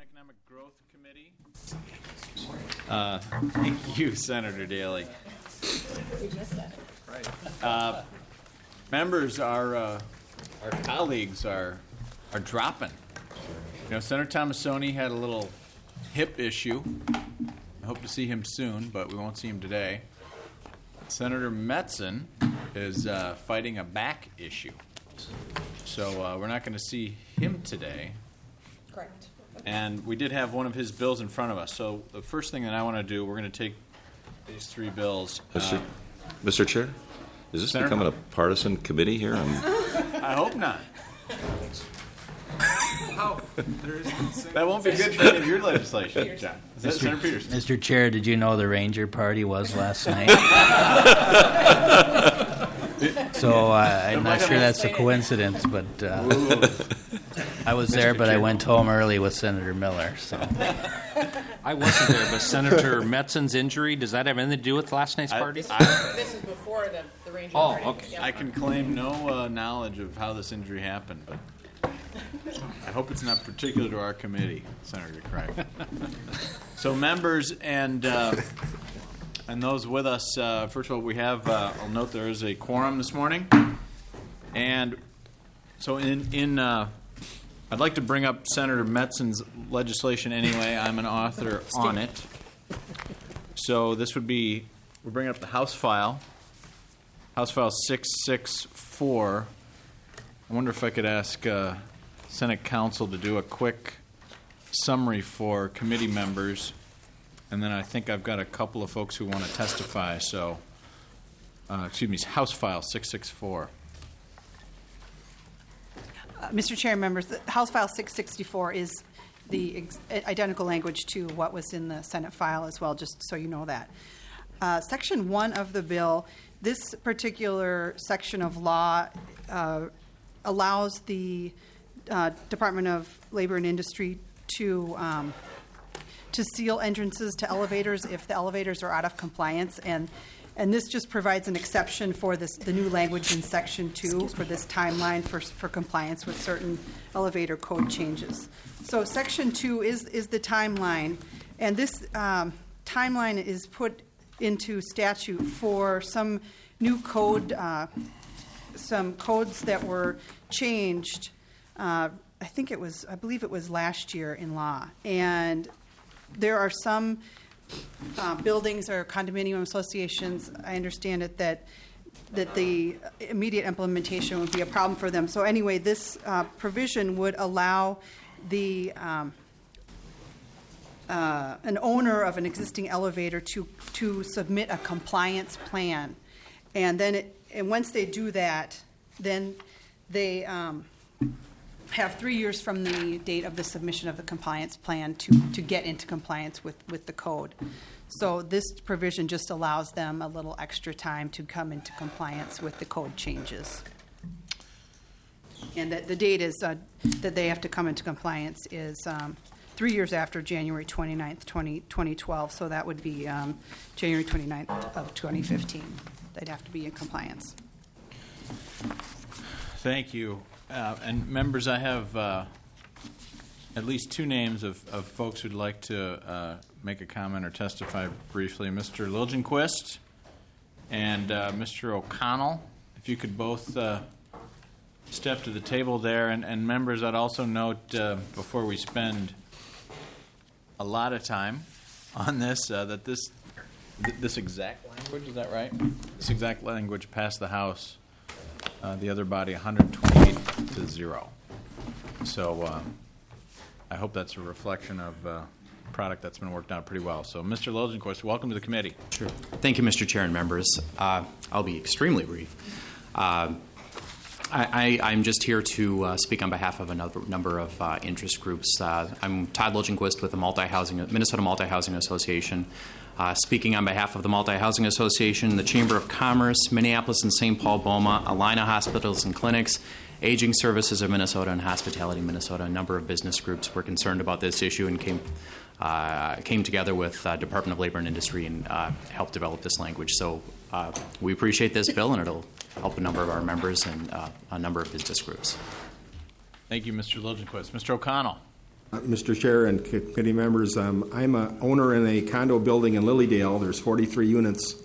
Economic Growth Committee. Thank you, Senator Daly. We just said it. Right. Members, our colleagues are dropping. You know, Senator Tomassoni had a little hip issue. I hope to see him soon, but we won't see him today. Senator Metzen is fighting a back issue. So we're not going to see him today. Correct. And we did have one of his bills in front of us. So the first thing that I want to do, we're going to take these three bills. Mr. Chair, is this Senator? becoming a partisan committee here? I hope not. That won't be good for any of your legislation, John. Is that Senator Peterson? Mr. Chair, did you know the Ranger Party was last night? So I'm not sure that's a coincidence, but I was there, but I went home early with Senator Miller. So I wasn't there, but Senator Metzen's injury, does that have anything to do with last night's party? This is before the Ranger Party. Okay. Yep. I can claim no knowledge of how this injury happened, but I hope it's not particular to our committee, Senator Craig. So members and those with us, first of all, we have, I'll note there is a quorum this morning. And so I'd like to bring up Senator Metzen's legislation anyway. I'm an author on it. So this would be, we're bringing up the House File 664. I wonder if I could ask Senate Counsel to do a quick summary for committee members. And then I think I've got a couple of folks who want to testify. So, House File 664. Mr. Chair, members, the House File 664 is the identical language to what was in the Senate file as well, just so you know that. Section 1 of the bill, this particular section of law allows the Department of Labor and Industry to seal entrances to elevators if the elevators are out of compliance, and this just provides an exception for the new language in Section 2 for this timeline for compliance with certain elevator code changes. So Section 2 is the timeline, and this timeline is put into statute for some new code, some codes that were changed. I believe it was last year in law, and there are some buildings or condominium associations, I understand it, that the immediate implementation would be a problem for them. So anyway, this provision would allow an owner of an existing elevator to submit a compliance plan, and then once they do that, then they have 3 years from the date of the submission of the compliance plan to get into compliance with the code. So this provision just allows them a little extra time to come into compliance with the code changes. And the date is that they have to come into compliance is 3 years after January 29th, 2012. So that would be January 29th of 2015. They'd have to be in compliance. Thank you. And members, I have at least two names of folks who'd like to make a comment or testify briefly. Mr. Liljenquist and Mr. O'Connell. If you could both step to the table there. And members, I'd also note before we spend a lot of time on this, that this exact language, is that right? This exact language passed the House, the other body, 128-0. So I hope that's a reflection of a product that's been worked out pretty well. So, Mr. Liljenquist, welcome to the committee. Sure. Thank you, Mr. Chair and members. I'll be extremely brief. I'm just here to speak on behalf of a number of interest groups. I'm Todd Liljenquist with the Minnesota Multi-Housing Association. Speaking on behalf of the Multi-Housing Association, the Chamber of Commerce, Minneapolis and St. Paul BOMA, Allina Hospitals and Clinics, Aging Services of Minnesota, and Hospitality Minnesota. A number of business groups were concerned about this issue and came together with Department of Labor and Industry and helped develop this language. So we appreciate this bill, and it'll help a number of our members and a number of business groups. Thank you, Mr. Liljenquist. Mr. O'Connell. Mr. Chair and committee members, I'm an owner in a condo building in Lilydale. There's 43 units,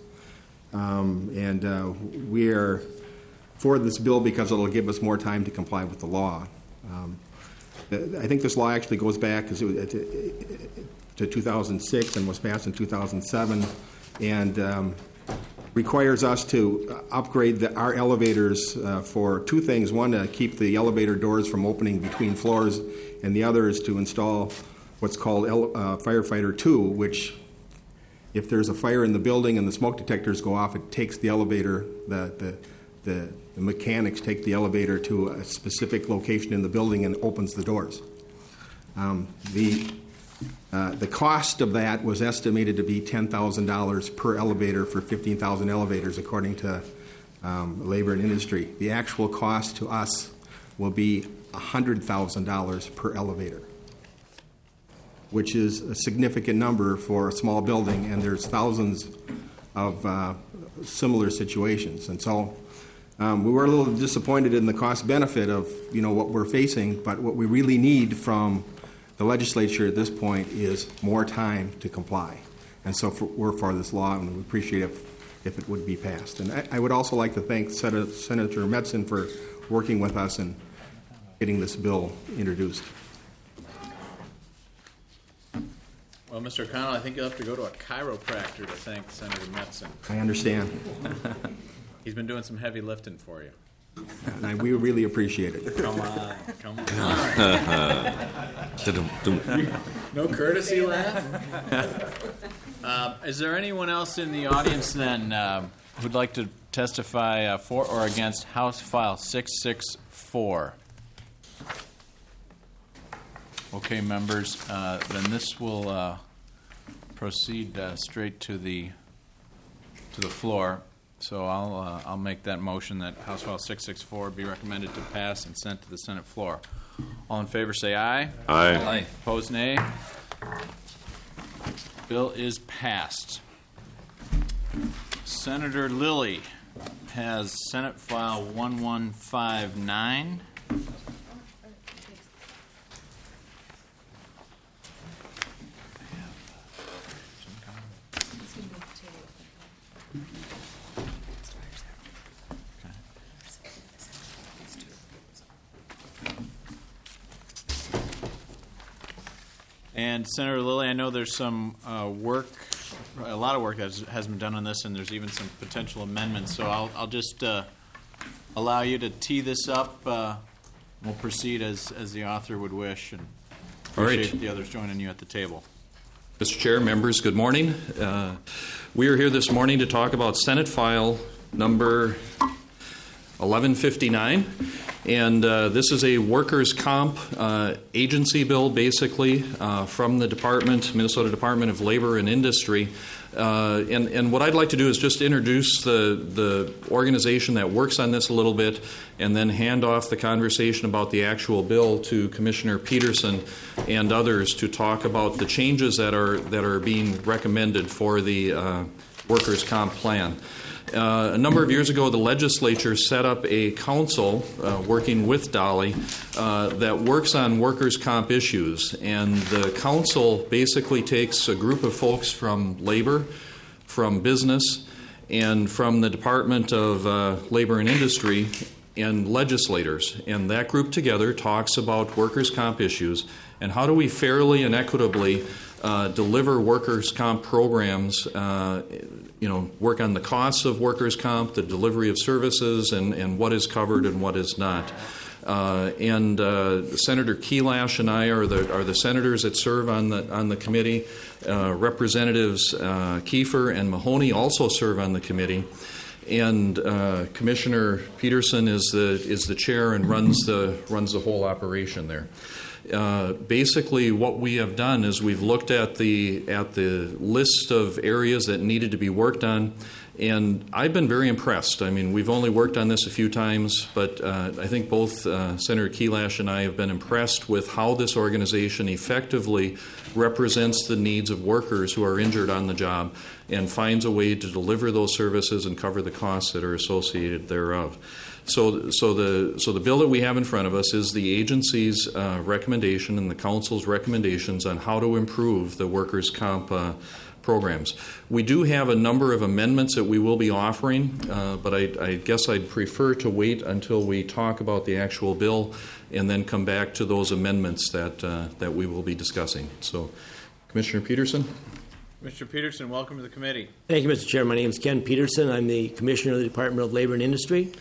and we are for this bill because it'll give us more time to comply with the law. I think this law actually goes back to 2006 and was passed in 2007, and requires us to upgrade our elevators for two things. One, to keep the elevator doors from opening between floors, and the other is to install what's called Firefighter 2, which, if there's a fire in the building and the smoke detectors go off, it takes the elevator, the mechanics take the elevator to a specific location in the building and opens the doors. The cost of that was estimated to be $10,000 per elevator for 15,000 elevators, according to Labor and Industry. The actual cost to us will be $100,000 per elevator, which is a significant number for a small building, and there's thousands of similar situations. And so we were a little disappointed in the cost benefit of what we're facing, but what we really need from the legislature at this point is more time to comply. And so we're for this law, and we appreciate it if it would be passed. And I would also like to thank Senator Metzen for working with us and getting this bill introduced. Well, Mr. O'Connell, I think you'll have to go to a chiropractor to thank Senator Metzen. I understand. He's been doing some heavy lifting for you. And we really appreciate it. Come on. No courtesy laugh? Is there anyone else in the audience then who'd like to testify for or against House File 664? Okay, members, then this will proceed straight to the floor. So I'll make that motion that House File 664 be recommended to pass and sent to the Senate floor. All in favor, say aye. Aye. Opposed, nay. Bill is passed. Senator Lilly has Senate File 1159. And Senator Lilly, I know there's some work, a lot of work that has been done on this, and there's even some potential amendments. So I'll just allow you to tee this up. We'll proceed as the author would wish, and appreciate the others joining you at the table. Mr. Chair, members, good morning. We are here this morning to talk about Senate File number 1159. And this is a workers' comp agency bill, basically, from the Minnesota Department of Labor and Industry. And what I'd like to do is just introduce the organization that works on this a little bit, and then hand off the conversation about the actual bill to Commissioner Peterson and others to talk about the changes that are being recommended for the workers' comp plan. A number of years ago, the legislature set up a council working with Dolly that works on workers' comp issues. And the council basically takes a group of folks from labor, from business, and from the Department of Labor and Industry and legislators. And that group together talks about workers' comp issues and how do we fairly and equitably deliver workers' comp programs, work on the costs of workers' comp, the delivery of services, and what is covered and what is not. Senator Kelash and I are the senators that serve on the committee. Representatives Kiefer and Mahoney also serve on the committee. And Commissioner Peterson is the chair and runs the whole operation there. Basically, what we have done is we've looked at the list of areas that needed to be worked on, and I've been very impressed. I mean, we've only worked on this a few times, but I think both Senator Kelash and I have been impressed with how this organization effectively represents the needs of workers who are injured on the job and finds a way to deliver those services and cover the costs that are associated thereof. So the bill that we have in front of us is the agency's recommendation and the council's recommendations on how to improve the workers' comp programs. We do have a number of amendments that we will be offering, but I guess I'd prefer to wait until we talk about the actual bill and then come back to those amendments that we will be discussing. So, Commissioner Peterson. Mr. Peterson, welcome to the committee. Thank you, Mr. Chair. My name is Ken Peterson. I'm the Commissioner of the Department of Labor and Industry.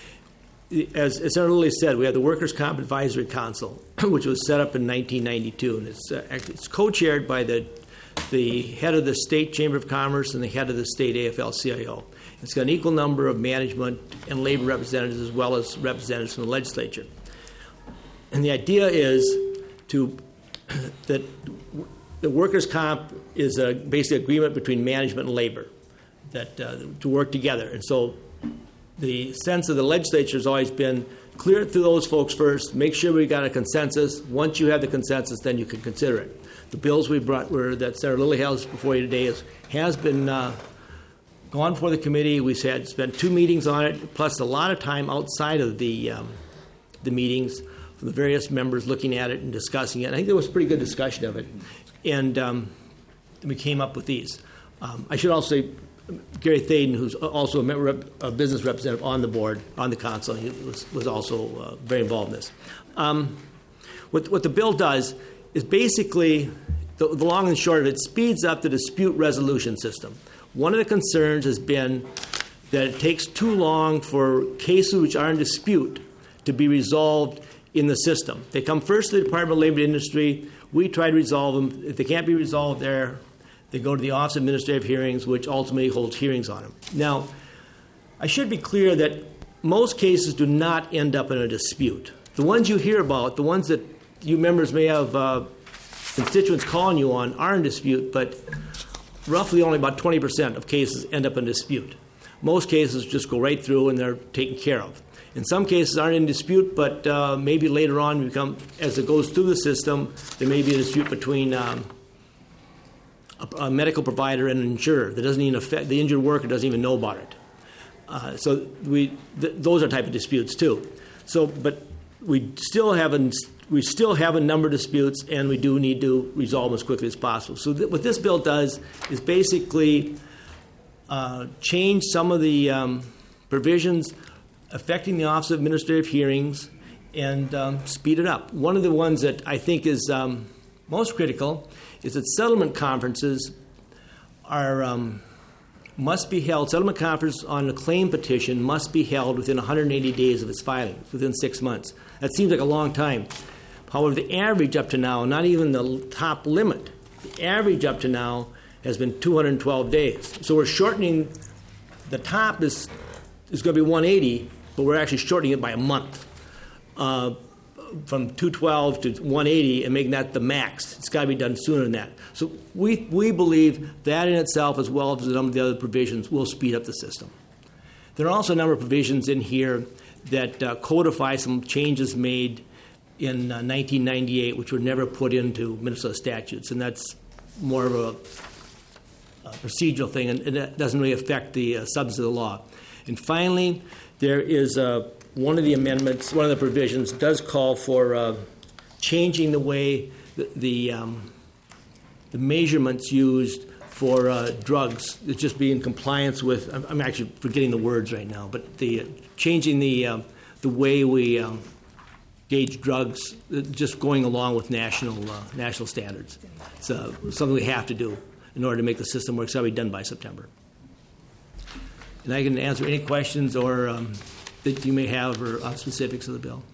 As Senator Lilly said, we have the Workers' Comp Advisory Council, which was set up in 1992, and it's co-chaired by the head of the State Chamber of Commerce and the head of the State AFL-CIO. It's got an equal number of management and labor representatives as well as representatives from the legislature. And the idea is that the workers' comp is a basic agreement between management and labor that to work together. And so the sense of the legislature has always been clear it through those folks first, make sure we got a consensus. Once you have the consensus, then you can consider it. The bills we brought that Senator Lilly has before you today has been gone for the committee. We've spent 2 meetings on it, plus a lot of time outside of the meetings for the various members looking at it and discussing it. I think there was a pretty good discussion of it. And we came up with these. I should also say Gary Thaden, who's also a business representative on the board, on the council, he was also very involved in this. What the bill does is basically, the long and short of it, speeds up the dispute resolution system. One of the concerns has been that it takes too long for cases which are in dispute to be resolved in the system. They come first to the Department of Labor and Industry. We try to resolve them. If they can't be resolved there, they go to the Office of Administrative Hearings, which ultimately holds hearings on them. Now, I should be clear that most cases do not end up in a dispute. The ones you hear about, the ones that you members may have constituents calling you on, are in dispute, but roughly only about 20% of cases end up in dispute. Most cases just go right through and they're taken care of. In some cases aren't in dispute, but maybe later on, as it goes through the system, there may be a dispute between a medical provider and an insurer that doesn't even affect the injured worker, doesn't even know about it. Those are type of disputes too. But we still have a number of disputes, and we do need to resolve them as quickly as possible. So what this bill does is basically change some of the provisions affecting the Office of Administrative Hearings and speed it up. One of the ones that I think is most critical is that settlement conferences must be held. Settlement conference on a claim petition must be held within 180 days of its filing, within 6 months. That seems like a long time. However, the average up to now, not even the top limit, the average up to now has been 212 days. So we're shortening. The top is going to be 180, but we're actually shortening it by a month, from 212 to 180, and making that the max. It's got to be done sooner than that. So we believe that in itself, as well as a number of the other provisions, will speed up the system. There are also a number of provisions in here that codify some changes made in 1998, which were never put into Minnesota statutes, and that's more of a procedural thing, and that doesn't really affect the substance of the law. And finally, there is one of the amendments, one of the provisions does call for changing the way the measurements used for drugs. It's just be in compliance with. I'm actually forgetting the words right now, but changing the way we gauge drugs, just going along with national standards. It's something we have to do in order to make the system work. So it'll be done by September. And I can answer any questions or that you may have or on specifics of the bill.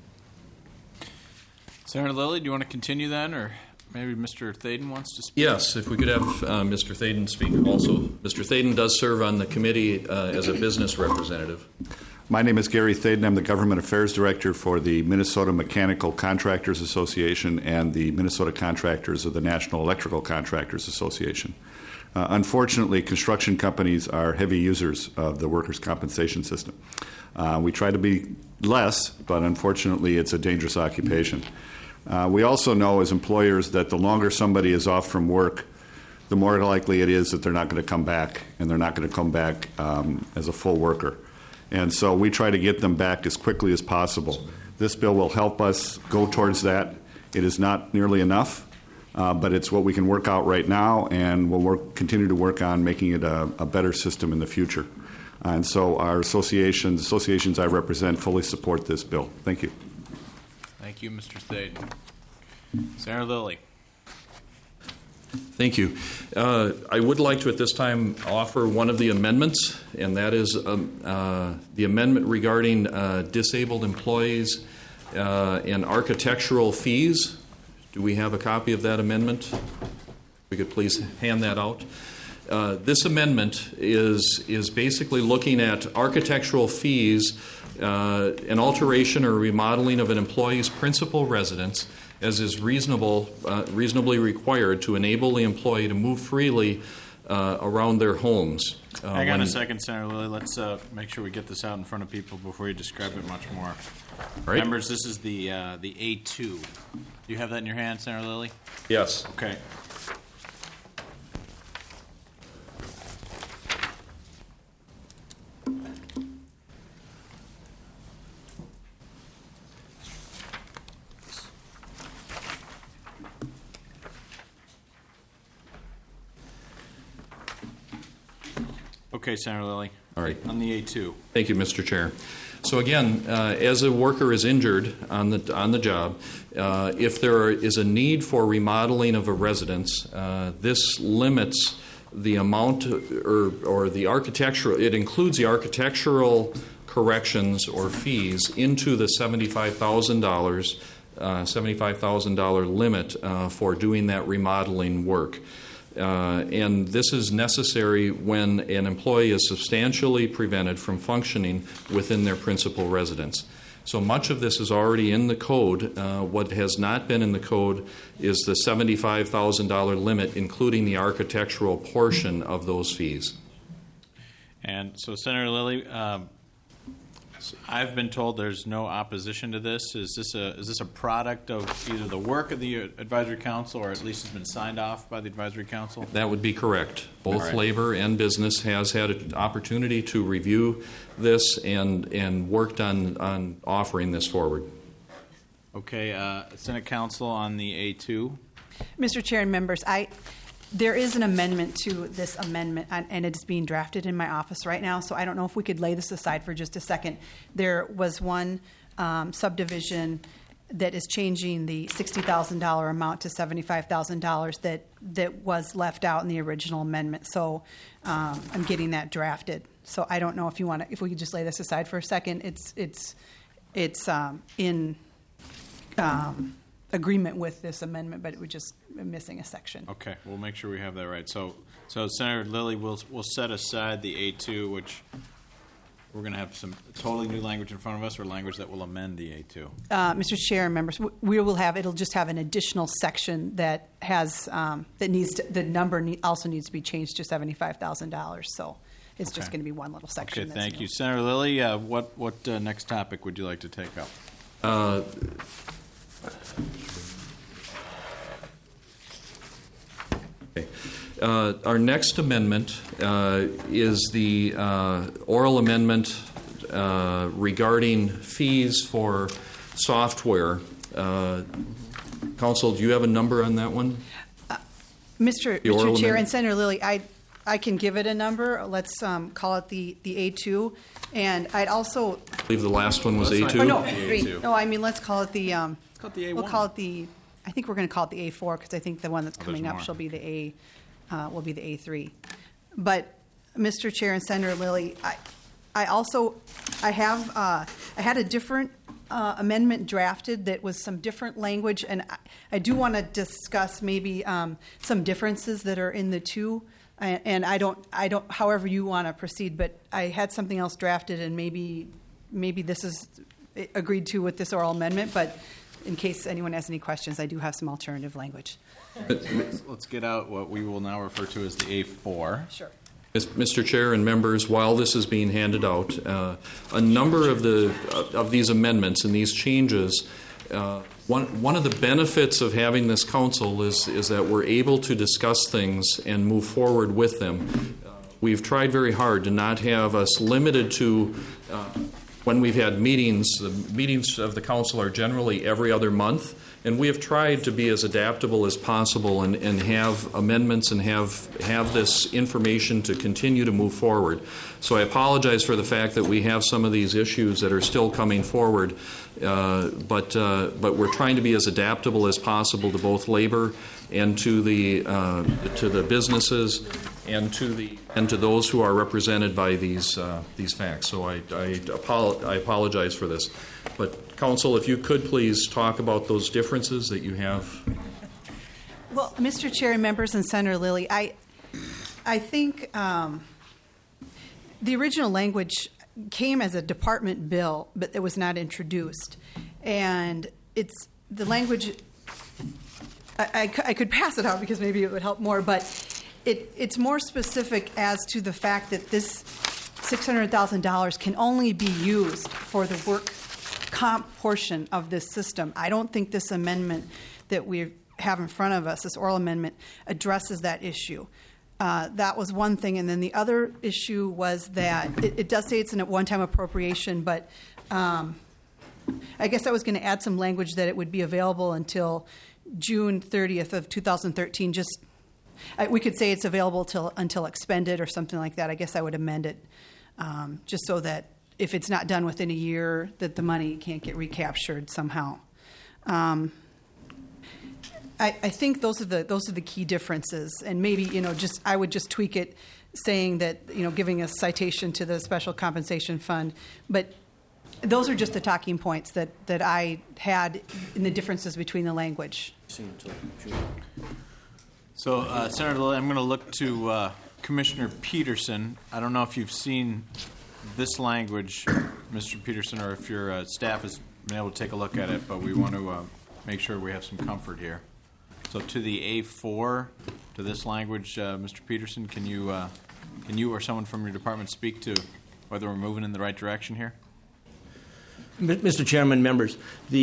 Senator Lilly, do you want to continue then, or maybe Mr. Thaden wants to speak? Yes, if we could have Mr. Thaden speak also. Mr. Thaden does serve on the committee as a business representative. My name is Gary Thaden. I'm the Government Affairs Director for the Minnesota Mechanical Contractors Association and the Minnesota Contractors of the National Electrical Contractors Association. Unfortunately, construction companies are heavy users of the workers' compensation system. We try to be less, but unfortunately it's a dangerous occupation. We also know as employers that the longer somebody is off from work, the more likely it is that they're not going to come back, and they're not going to come back as a full worker. And so we try to get them back as quickly as possible. This bill will help us go towards that. It is not nearly enough, but it's what we can work out right now, and we'll continue to work on making it a better system in the future. And so our associations I represent fully support this bill. Thank you. Thank you, Mr. Thaden. Senator Lilly. Thank you. I would like to at this time offer one of the amendments, and that is the amendment regarding disabled employees and architectural fees. Do we have a copy of that amendment? If we could please hand that out. This amendment is basically looking at architectural fees, an alteration or remodeling of an employee's principal residence as is reasonably required to enable the employee to move freely around their homes. Hang on a second, Senator Lilly. Let's make sure we get this out in front of people before you describe it much more. Right. Members, this is the A2. Do you have that in your hand, Senator Lilly? Yes. Okay. Okay, Senator Lilly. All right. On the A2. Thank you, Mr. Chair. So again, as a worker is injured on the job, if there is a need for remodeling of a residence, this limits the amount or the architectural. It includes the architectural corrections or fees into the $75,000 limit for doing that remodeling work. And this is necessary when an employee is substantially prevented from functioning within their principal residence. So much of this is already in the code. What has not been in the code is the $75,000 limit, including the architectural portion of those fees. And so, Senator Lilly, I've been told there's no opposition to this. Is this a product of either the work of the Advisory Council, or at least has been signed off by the Advisory Council? That would be correct. Both right. Labor and Business has had an opportunity to review this and worked on offering this forward. Okay, Senate Counsel on the A2. Mr. Chair and members, there is an amendment to this amendment, and it's being drafted in my office right now, so I don't know if we could lay this aside for just a second. There was one subdivision that is changing the $60,000 amount to $75,000 that was left out in the original amendment, so I'm getting that drafted. So I don't know if if we could just lay this aside for a second. It's in agreement with this amendment, but it was just missing a section. Okay, we'll make sure we have that right. So Senator Lilly, we'll set aside the A2, which we're going to have some totally new language in front of us, or language that will amend the A2. Mr. Chair and members, it'll just have an additional section that has the number also needs to be changed to $75,000. So it's just going to be one little section. Okay, thank you, Senator Lilly. What next topic would you like to take up? Okay. Our next amendment is the oral amendment regarding fees for software. Council, do you have a number on that one? Mr. Chair and Senator Lilly, I can give it a number. Let's call it the A2. And I'd also... I believe the last one was A2? Oh, no, 3. No, I mean, let's call it the... let's call it the A1. We'll call it the... I think we're going to call it the A4 because I think the one that's coming up will be the A3. But, Mr. Chair and Senator Lilly, I had a different amendment drafted that was some different language, and I do want to discuss maybe some differences that are in the two. And I don't. However you want to proceed, but I had something else drafted, and maybe this is agreed to with this oral amendment. But in case anyone has any questions, I do have some alternative language. Let's get out what we will now refer to as the A4. Sure. Mr. Chair and members, while this is being handed out, a number of these amendments and these changes. One of the benefits of having this council is that we're able to discuss things and move forward with them. We've tried very hard to not have us limited to when we've had meetings, the meetings of the council are generally every other month, and we have tried to be as adaptable as possible and have amendments and have this information to continue to move forward. So I apologize for the fact that we have some of these issues that are still coming forward, but we're trying to be as adaptable as possible to both labor and to the businesses and to those who are represented by these facts. So I apologize for this. But council, if you could please talk about those differences that you have. Well, Mr. Chair, members, and Senator Lilly, I think the original language came as a department bill, but it was not introduced. And it's the language, I could pass it out because maybe it would help more, but it's more specific as to the fact that this $600,000 can only be used for the work comp portion of this system. I don't think this amendment that we have in front of us, this oral amendment, addresses that issue. That was one thing. And then the other issue was that it does say it's a one-time appropriation, but I guess I was going to add some language that it would be available until June 30th of 2013. We could say it's available until expended or something like that. I guess I would amend it just so that if it's not done within a year, that the money can't get recaptured somehow. I think those are the key differences, and maybe I would just tweak it, saying that giving a citation to the Special Compensation Fund, but those are just the talking points that I had in the differences between the language. So, Senator Lilly, I'm going to look to Commissioner Peterson. I don't know if you've seen this language, Mr. Peterson, or if your staff has been able to take a look at it, but we want to make sure we have some comfort here. So to the A4, to this language, Mr. Peterson, can you or someone from your department speak to whether we're moving in the right direction here? Mr. Chairman, members,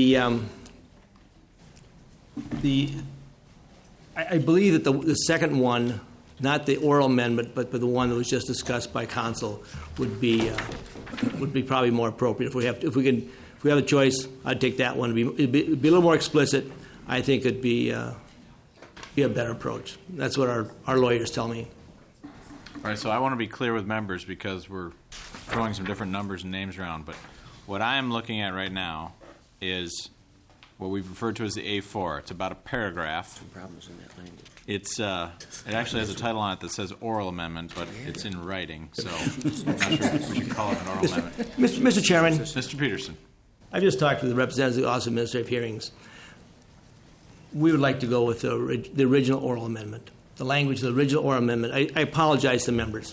I believe that the second one, not the oral amendment, but the one that was just discussed by council, would be probably more appropriate. If we have a choice, I'd take that one. It'd be a little more explicit. I think it'd be a better approach. That's what our lawyers tell me. All right. So I want to be clear with members because we're throwing some different numbers and names around. But what I am looking at right now is what we've referred to as the A4. It's about a paragraph. Problems in that language. It actually has a title on it that says oral amendment, but it's in writing, so I'm not sure if we should call it an oral amendment. Mr. Chairman. Mr. Peterson. I've just talked to the representatives of the Office of Administrative Hearings. We would like to go with the original oral amendment, the language of the original oral amendment. I apologize to members.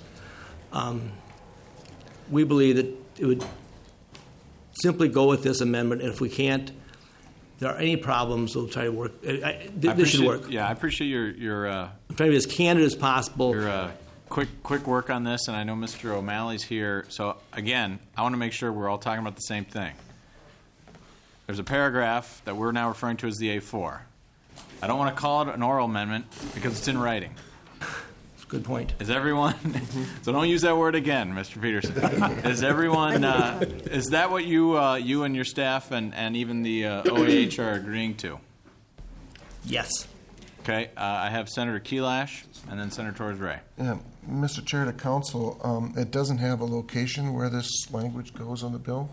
We believe that it would simply go with this amendment, and if we can't, if there are any problems, we'll try to work. This should work. Yeah, I appreciate your I'm trying to be as candid as possible. Your quick work on this, and I know Mr. O'Malley's here. So again, I want to make sure we're all talking about the same thing. There's a paragraph that we're now referring to as the A4. I don't want to call it an oral amendment because it's in writing. That's a good point. Is everyone? So don't use that word again, Mr. Peterson. Is everyone? Is that what you and your staff and even the OAH are agreeing to? Yes. Okay. I have Senator Kelash and then Senator Torres-Ray. Yeah, Mr. Chair, to council, it doesn't have a location where this language goes on the bill.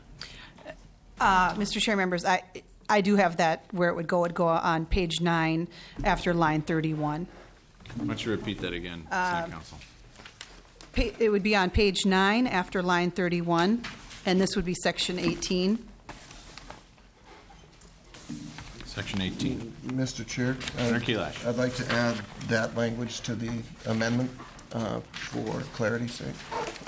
Mr. Chair, members, I do have that where it would go on page 9 after line 31. Why don't you repeat that again, Senate Council? It would be on page 9 after line 31, and this would be section 18. Section 18. Mr. Chair, Senator Kelash. I'd like to add that language to the amendment for clarity's sake.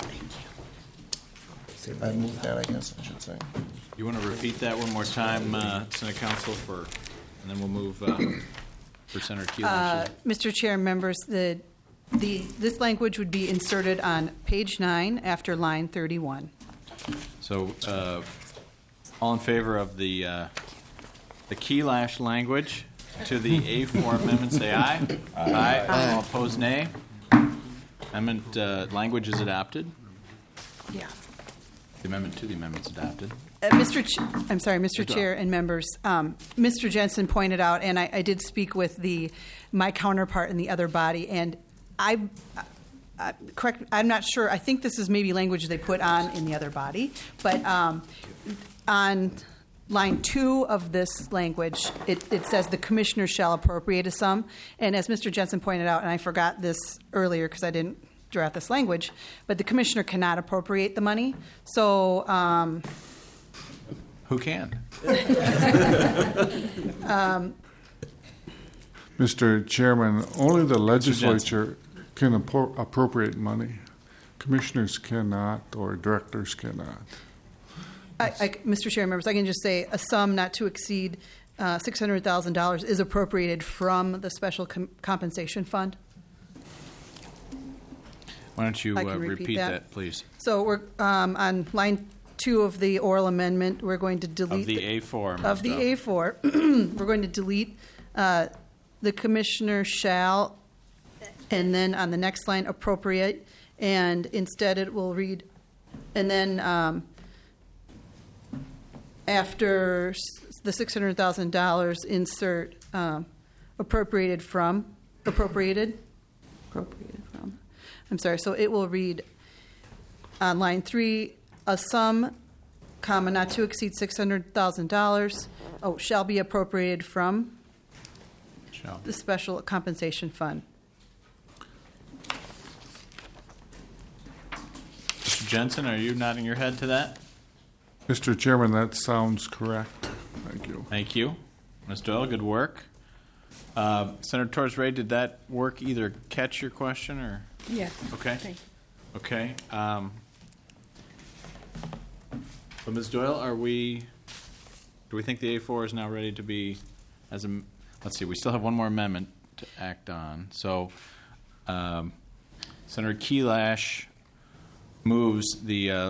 I moved that, I guess I should say. You want to repeat that one more time, Senate Council, and then we'll move for Senator Kelash. Mr. Chair, members, this language would be inserted on page 9 after line 31. So, all in favor of the Kelash language to the A4 amendment, say aye. Aye. All opposed, nay. Amendment language is adopted. Yeah. The amendment to the amendment's adopted. Mr. Chair and members. Mr. Jensen pointed out, and I did speak with my counterpart in the other body, and I'm not sure. I think this is maybe language they put on in the other body, but on line 2 of this language, it says the commissioner shall appropriate a sum. And as Mr. Jensen pointed out, and I forgot this earlier because I didn't draft this language, but the commissioner cannot appropriate the money. So who can? Mr. Chairman, only the legislature can appropriate money. Commissioners cannot, or directors cannot. Mr. Chair, members, I can just say a sum not to exceed $600,000 is appropriated from the special compensation fund. Why don't you I can repeat that, please? So we're on line 2 of the oral amendment. We're going to delete of the A4. Of the A4, we're going to delete the commissioner shall, and then on the next line appropriate, and instead it will read, and then after the $600,000, insert appropriated from. I'm sorry. So it will read on line 3, a sum, comma, not to exceed $600,000. Shall be appropriated from the special compensation fund. Mr. Jensen, are you nodding your head to that? Mr. Chairman, that sounds correct. Thank you. Thank you. Ms. Doyle, good work. Senator Torres-Ray, did that work either catch your question or? Yeah. Okay. Thank you. Okay. But Ms. Doyle, do we think the A4 is now ready to be let's see, we still have one more amendment to act on. So Senator Kelash moves the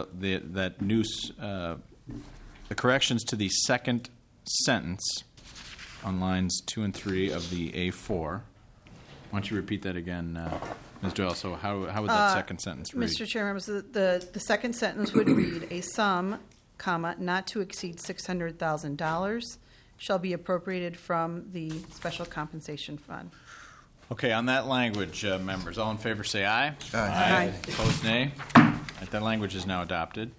corrections to the second sentence on lines 2 and 3 of the A4. Why don't you repeat that again, Ms. Doyle? So how would that second sentence read? Mr. Chairman, the second sentence would read, a sum, comma, not to exceed $600,000 shall be appropriated from the special compensation fund. Okay, on that language, members, all in favor say aye. Aye. Opposed, nay. Right, that language is now adopted.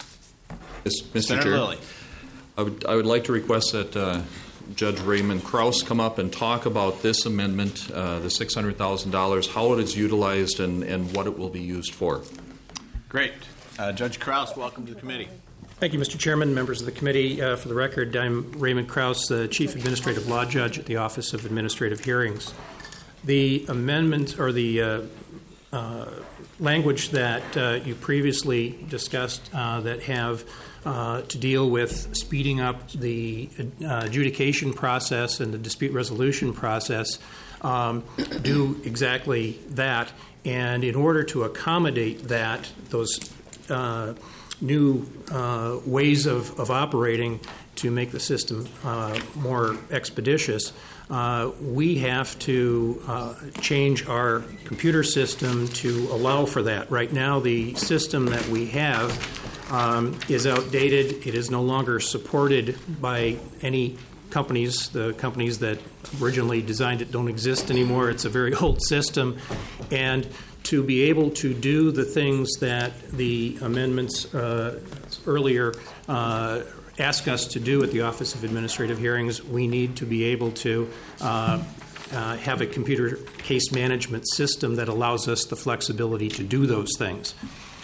Mr. Senator Chair, Lilly. I would like to request that Judge Raymond Krause come up and talk about this amendment, the $600,000, how it is utilized, and what it will be used for. Great. Judge Krause, welcome to the committee. Thank you, Mr. Chairman, members of the committee. For the record, I'm Raymond Krause, the Chief Administrative Law Judge at the Office of Administrative Hearings. The amendment, or the language that you previously discussed that have to deal with speeding up the adjudication process and the dispute resolution process do exactly that. And in order to accommodate that, those new ways of operating to make the system more expeditious, we have to change our computer system to allow for that. Right now, the system that we have is outdated. It is no longer supported by any companies. The companies that originally designed it don't exist anymore. It's a very old system. And to be able to do the things that the amendments earlier ask us to do at the Office of Administrative Hearings, we need to be able to have a computer case management system that allows us the flexibility to do those things.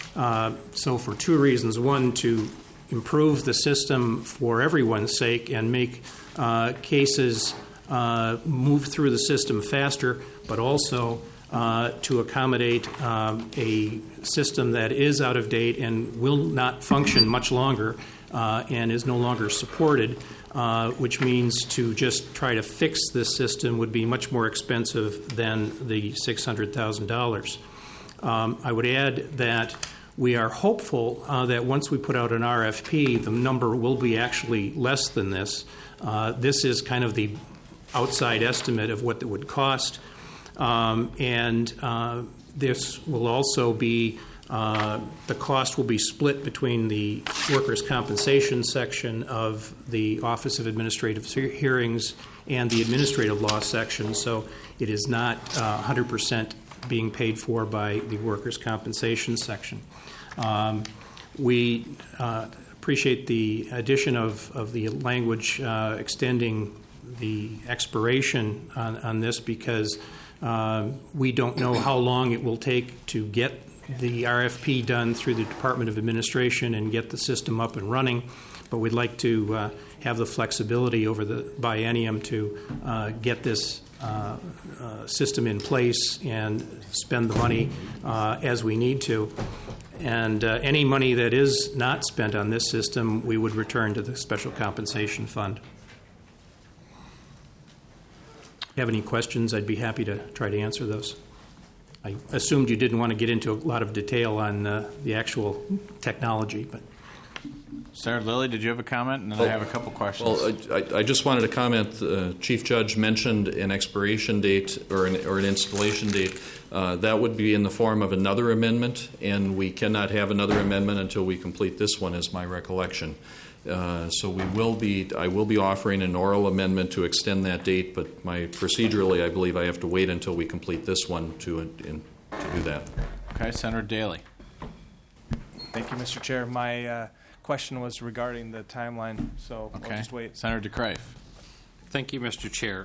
So for two reasons. One, to improve the system for everyone's sake and make cases move through the system faster, but also to accommodate a system that is out of date and will not function much longer and is no longer supported, which means to just try to fix this system would be much more expensive than the $600,000. I would add that we are hopeful that once we put out an RFP, the number will be actually less than this. This is kind of the outside estimate of what it would cost. And this will also be The cost will be split between the workers' compensation section of the Office of Administrative Hearings and the administrative law section, so it is not 100% being paid for by the workers' compensation section. We appreciate the addition of the language extending the expiration on this because we don't know how long it will take to get the RFP done through the Department of Administration and get the system up and running, but we'd like to have the flexibility over the biennium to get this system in place and spend the money as we need to. And any money that is not spent on this system, we would return to the Special Compensation Fund. If you have any questions, I'd be happy to try to answer those. I assumed you didn't want to get into a lot of detail on the actual technology, but. Senator Lilly, did you have a comment? And then I have a couple questions. Well, I just wanted to comment. Chief Judge mentioned an expiration date or an installation date. That would be in the form of another amendment, and we cannot have another amendment until we complete this one, is my recollection. So I will be offering an oral amendment to extend that date, but procedurally, I believe I have to wait until we complete this one to do that. Okay, Senator Daly. Thank you, Mr. Chair. My question was regarding the timeline, so I'll just wait. Senator DeCrave. Thank you, Mr. Chair.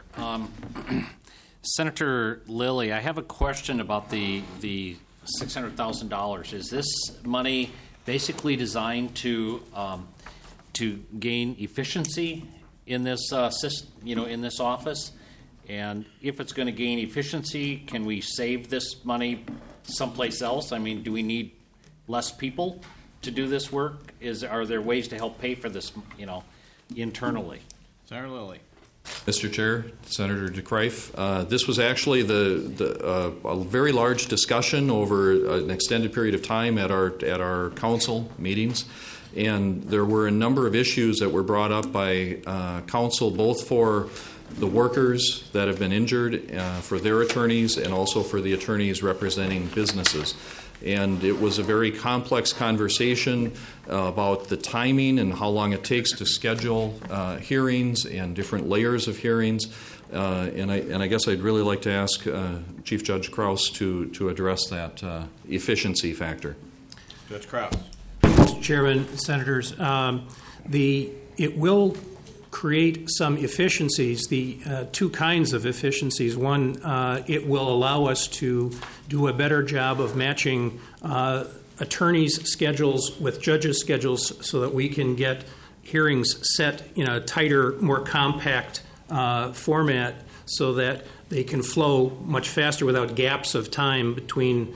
Senator Lilly, I have a question about the $600,000. Is this money basically designed to gain efficiency in this in this office? And if it's going to gain efficiency, can we save this money someplace else? I mean, do we need less people to do this work? Are there ways to help pay for this, internally? Senator Lilly. Mr. Chair, Senator DeCrave, this was actually a very large discussion over an extended period of time at our council meetings, and there were a number of issues that were brought up by council, both for the workers that have been injured, for their attorneys, and also for the attorneys representing businesses. And it was a very complex conversation about the timing and how long it takes to schedule hearings and different layers of hearings. And I guess I'd really like to ask Chief Judge Krause to address that efficiency factor. Judge Krause. Mr. Chairman, Senators, it will create some efficiencies, the two kinds of efficiencies. One, it will allow us to do a better job of matching attorneys' schedules with judges' schedules so that we can get hearings set in a tighter, more compact format so that they can flow much faster without gaps of time between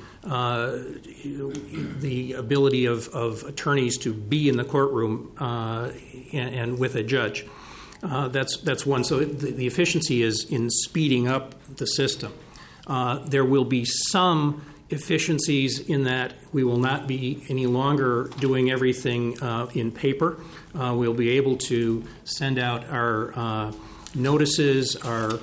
the ability of attorneys to be in the courtroom and with a judge. That's one. So the efficiency is in speeding up the system. There will be some efficiencies in that we will not be any longer doing everything in paper. We'll be able to send out our notices, our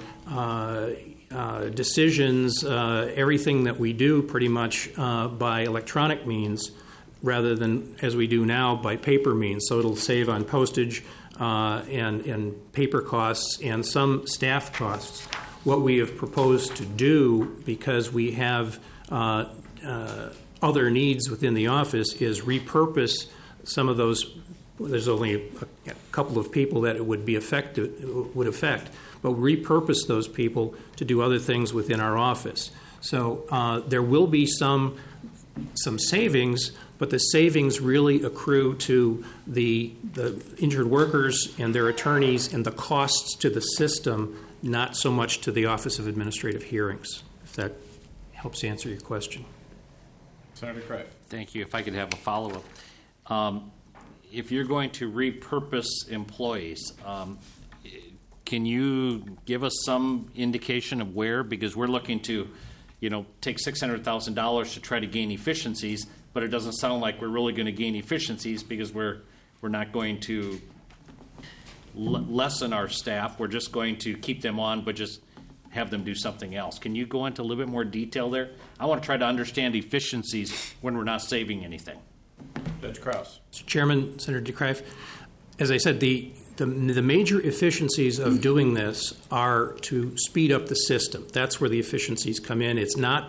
decisions, everything that we do pretty much by electronic means rather than, as we do now, by paper means. So it'll save on postage and paper costs and some staff costs. What we have proposed to do, because we have other needs within the office, is repurpose some of those. There's only a couple of people that it would affect, but repurpose those people to do other things within our office. So there will be some savings, but the savings really accrue to the injured workers and their attorneys and the costs to the system, not so much to the Office of Administrative Hearings, if that helps answer your question. Senator Craig. Thank you. If I could have a follow-up. If you're going to repurpose employees, can you give us some indication of where? Because we're looking to, take $600,000 to try to gain efficiencies, but it doesn't sound like we're really going to gain efficiencies because we're not going to lessen our staff. We're just going to keep them on, but just have them do something else. Can you go into a little bit more detail there? I want to try to understand efficiencies when we're not saving anything. Judge Krause. Mr. Chairman, Senator DeKreif, as I said, the major efficiencies of doing this are to speed up the system. That's where the efficiencies come in. It's not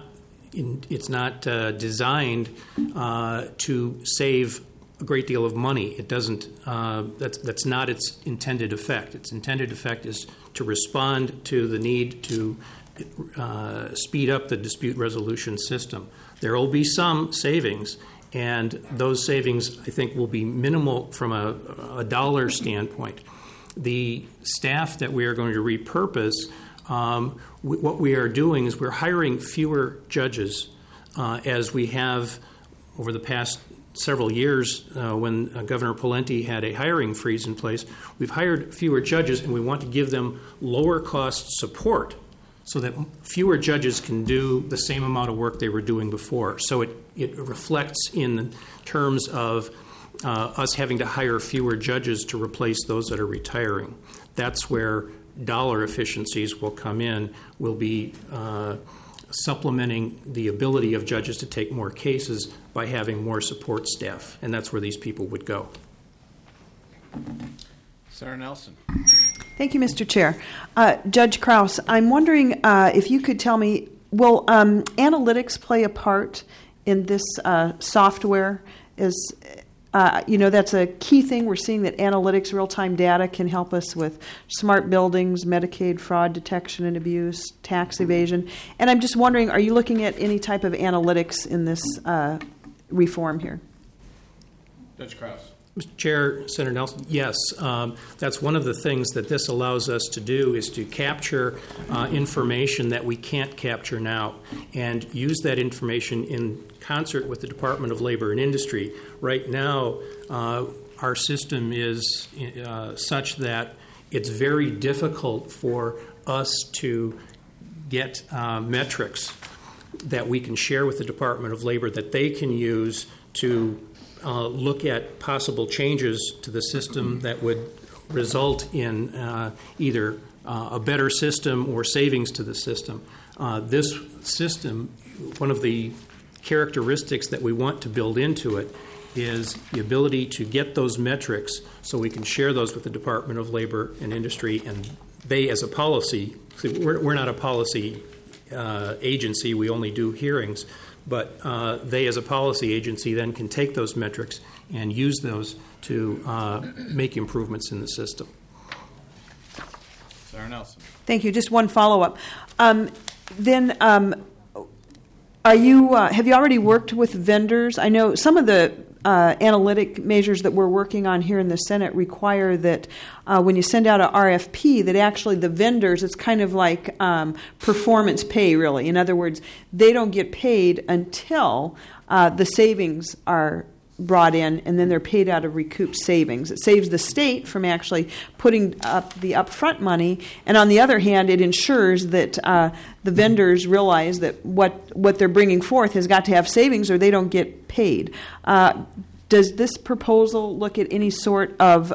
designed to save a great deal of money. It doesn't. That's not its intended effect. Its intended effect is to respond to the need to speed up the dispute resolution system. There will be some savings, and those savings, I think, will be minimal from a dollar standpoint. The staff that we are going to repurpose, what we are doing is we're hiring fewer judges, as we have over the past several years when Governor Pawlenty had a hiring freeze in place. We've hired fewer judges, and we want to give them lower cost support so that fewer judges can do the same amount of work they were doing before. So it reflects in terms of us having to hire fewer judges to replace those that are retiring. That's where dollar efficiencies will come in. We'll be supplementing the ability of judges to take more cases by having more support staff, and that's where these people would go. Sarah Nelson. Thank you, Mr. Chair. Judge Krause, I'm wondering if you could tell me, will analytics play a part in this software? That's a key thing. We're seeing that analytics, real-time data, can help us with smart buildings, Medicaid fraud detection and abuse, tax evasion. And I'm just wondering, are you looking at any type of analytics in this reform here? Judge Krause. Mr. Chair, Senator Nelson, yes. That's one of the things that this allows us to do is to capture information that we can't capture now and use that information in concert with the Department of Labor and Industry. Right now, our system is such that it's very difficult for us to get metrics that we can share with the Department of Labor that they can use to look at possible changes to the system that would result in either a better system or savings to the system. This system, one of the characteristics that we want to build into it is the ability to get those metrics so we can share those with the Department of Labor and Industry, and they as a policy, we're not a policy agency, we only do hearings, but they as a policy agency then can take those metrics and use those to make improvements in the system. Sarah Nelson. Thank you. Just one follow-up. Have you already worked with vendors? I know some of the analytic measures that we're working on here in the Senate require that when you send out an RFP, that actually the vendors, it's kind of like performance pay, really. In other words, they don't get paid until the savings are brought in, and then they're paid out of recouped savings. It saves the state from actually putting up the upfront money, and on the other hand, it ensures that the vendors realize that what they're bringing forth has got to have savings or they don't get paid. Does this proposal look at any sort of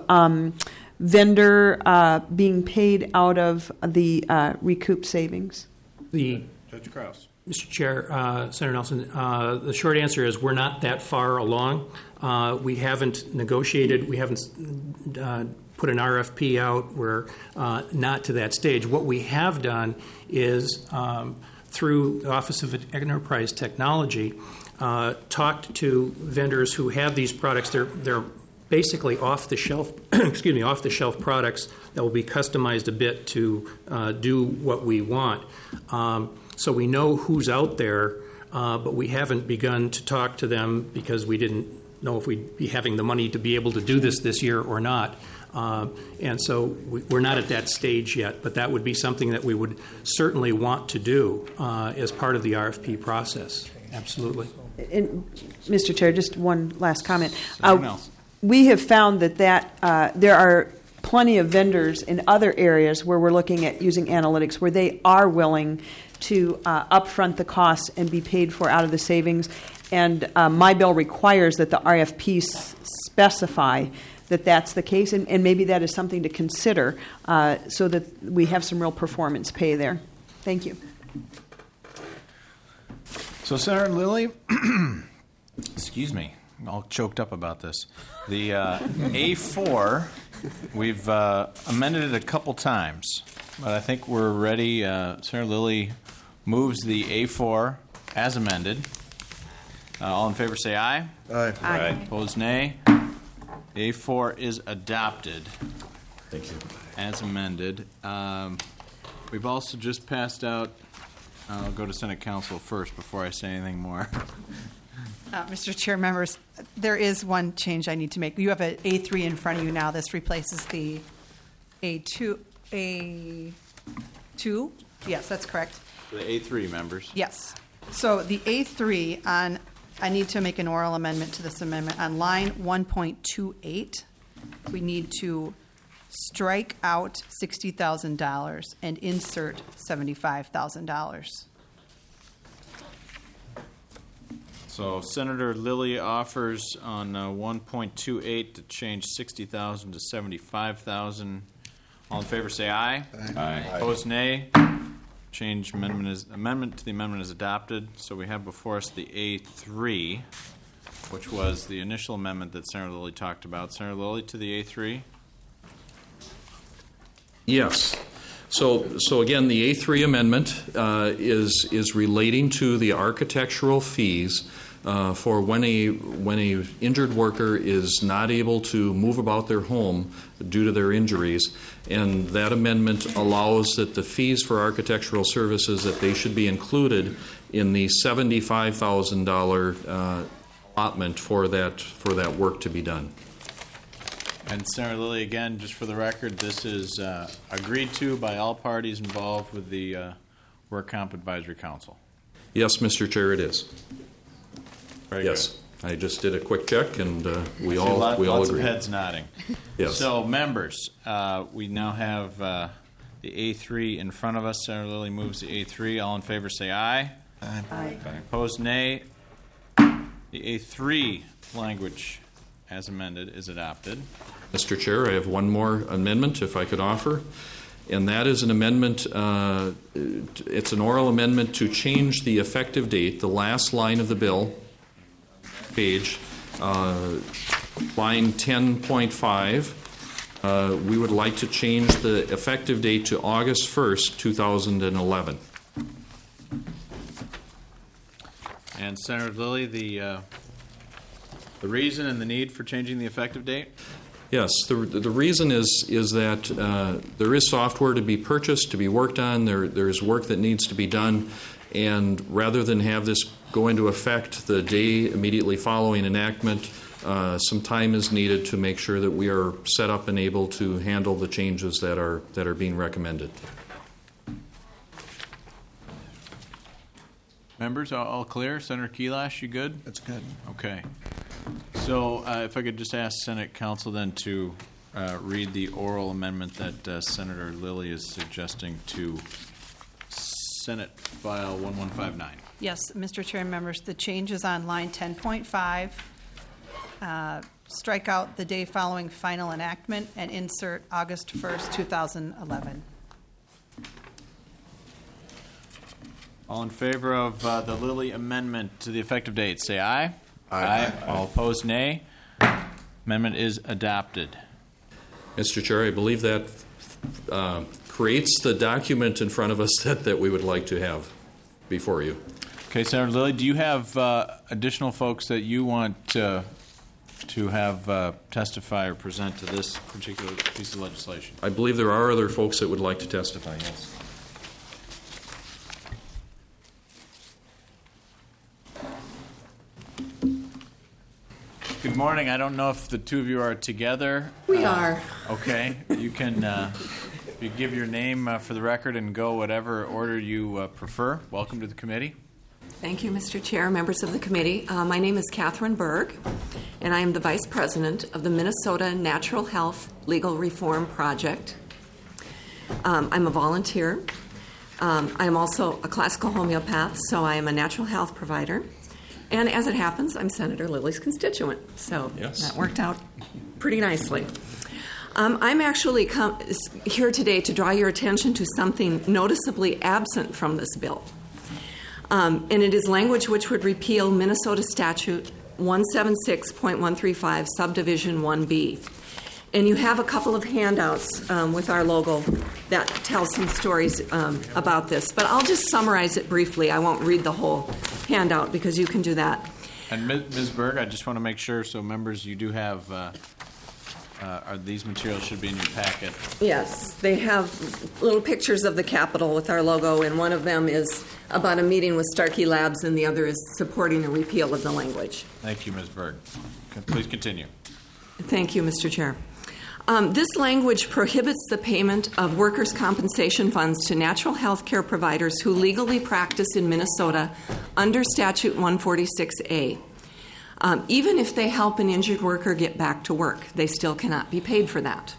vendor being paid out of the recouped savings? Judge Krause. Mr. Chair, Senator Nelson, the short answer is we're not that far along. We haven't negotiated. We haven't put an RFP out. We're not to that stage. What we have done is, through the Office of Enterprise Technology, talked to vendors who have these products. They're basically off-the-shelf, off-the-shelf products that will be customized a bit to do what we want. So we know who's out there, but we haven't begun to talk to them because we didn't know if we'd be having the money to be able to do this year or not. And so we're not at that stage yet, but that would be something that we would certainly want to do as part of the RFP process. Absolutely. And, Mr. Chair, just one last comment. We have found that there are plenty of vendors in other areas where we're looking at using analytics where they are willing to upfront the costs and be paid for out of the savings. And my bill requires that the RFPs specify that that's the case, and maybe that is something to consider so that we have some real performance pay there. Thank you. So, Senator Lilly, excuse me, I'm all choked up about this. The A4, we've amended it a couple times, but I think we're ready. Senator Lilly moves the A4 as amended. All in favor say aye. Aye. Aye. Opposed, nay. A4 is adopted. Thank you. As amended. We've also just passed out, I'll go to Senate Council first before I say anything more. Mr. Chair, members, there is one change I need to make. You have an A3 in front of you now. This replaces the A2. A2? Yes, that's correct. The A3 members. Yes. So the A3 on, I need to make an oral amendment to this amendment. On line 1.28, we need to strike out $60,000 and insert $75,000. So Senator Lilly offers on 1.28 to change 60,000 to 75,000. All in favor say aye. Aye. Opposed, nay. Change amendment to the amendment is adopted. So we have before us the A3, which was the initial amendment that Senator Lilly talked about. Senator Lilly to the A3. Yes. So again, the A3 amendment is relating to the architectural fees for when a injured worker is not able to move about their home due to their injuries, and that amendment allows that the fees for architectural services that they should be included in the $75,000 allotment for that work to be done. And Senator Lilly, again, just for the record, this is agreed to by all parties involved with the Work Comp Advisory Council. Yes, Mr. Chair, it is. Very yes, good. I just did a quick check, and we I see all lots agree. of heads nodding. Yes. So, members, we now have the A3 in front of us. Senator Lilly moves the A3. All in favor say aye. Aye. Aye. Opposed, nay. The A3 language, as amended, is adopted. Mr. Chair, I have one more amendment, if I could offer, and that is an amendment. It's an oral amendment to change the effective date, the last line of the bill, page, line 10.5. We would like to change the effective date to August 1st, 2011. And Senator Lilly, the reason and the need for changing the effective date? Yes, the reason is that there is software to be purchased, to be worked on. There is work that needs to be done, and rather than have this go into effect the day immediately following enactment, some time is needed to make sure that we are set up and able to handle the changes that are being recommended. Members, all clear? Senator Kelash, you good? That's good. Okay. So if I could just ask Senate Council then to read the oral amendment that Senator Lilly is suggesting to Senate File 1159. Yes, Mr. Chair and members, the change is on line 10.5. Strike out the day following final enactment and insert August 1st, 2011. All in favor of the Lilly amendment to the effective date, say aye. Aye. All opposed, nay. Amendment is adopted. Mr. Chair, I believe that creates the document in front of us that we would like to have before you. Okay, Senator Lilly, do you have additional folks that you want to have testify or present to this particular piece of legislation? I believe there are other folks that would like to testify, yes. Good morning. I don't know if the two of you are together. We are. Okay. You can you give your name for the record and go whatever order you prefer. Welcome to the committee. Thank you, Mr. Chair, members of the committee. My name is Catherine Berg, and I am the Vice President of the Minnesota Natural Health Legal Reform Project. I'm a volunteer. I am also a classical homeopath, so I am a natural health provider. And as it happens, I'm Senator Lilly's constituent, so yes, that worked out pretty nicely. I'm actually here today to draw your attention to something noticeably absent from this bill. And it is language which would repeal Minnesota Statute 176.135, Subdivision 1B. And you have a couple of handouts with our logo that tell some stories about this. But I'll just summarize it briefly. I won't read the whole handout because you can do that. And Ms. Berg, I just want to make sure, so members, you do have, these materials should be in your packet. Yes, they have little pictures of the Capitol with our logo, and one of them is about a meeting with Starkey Labs, and the other is supporting the repeal of the language. Thank you, Ms. Berg. Please continue. Thank you, Mr. Chair. This language prohibits the payment of workers' compensation funds to natural health care providers who legally practice in Minnesota under Statute 146A. Even if they help an injured worker get back to work, they still cannot be paid for that.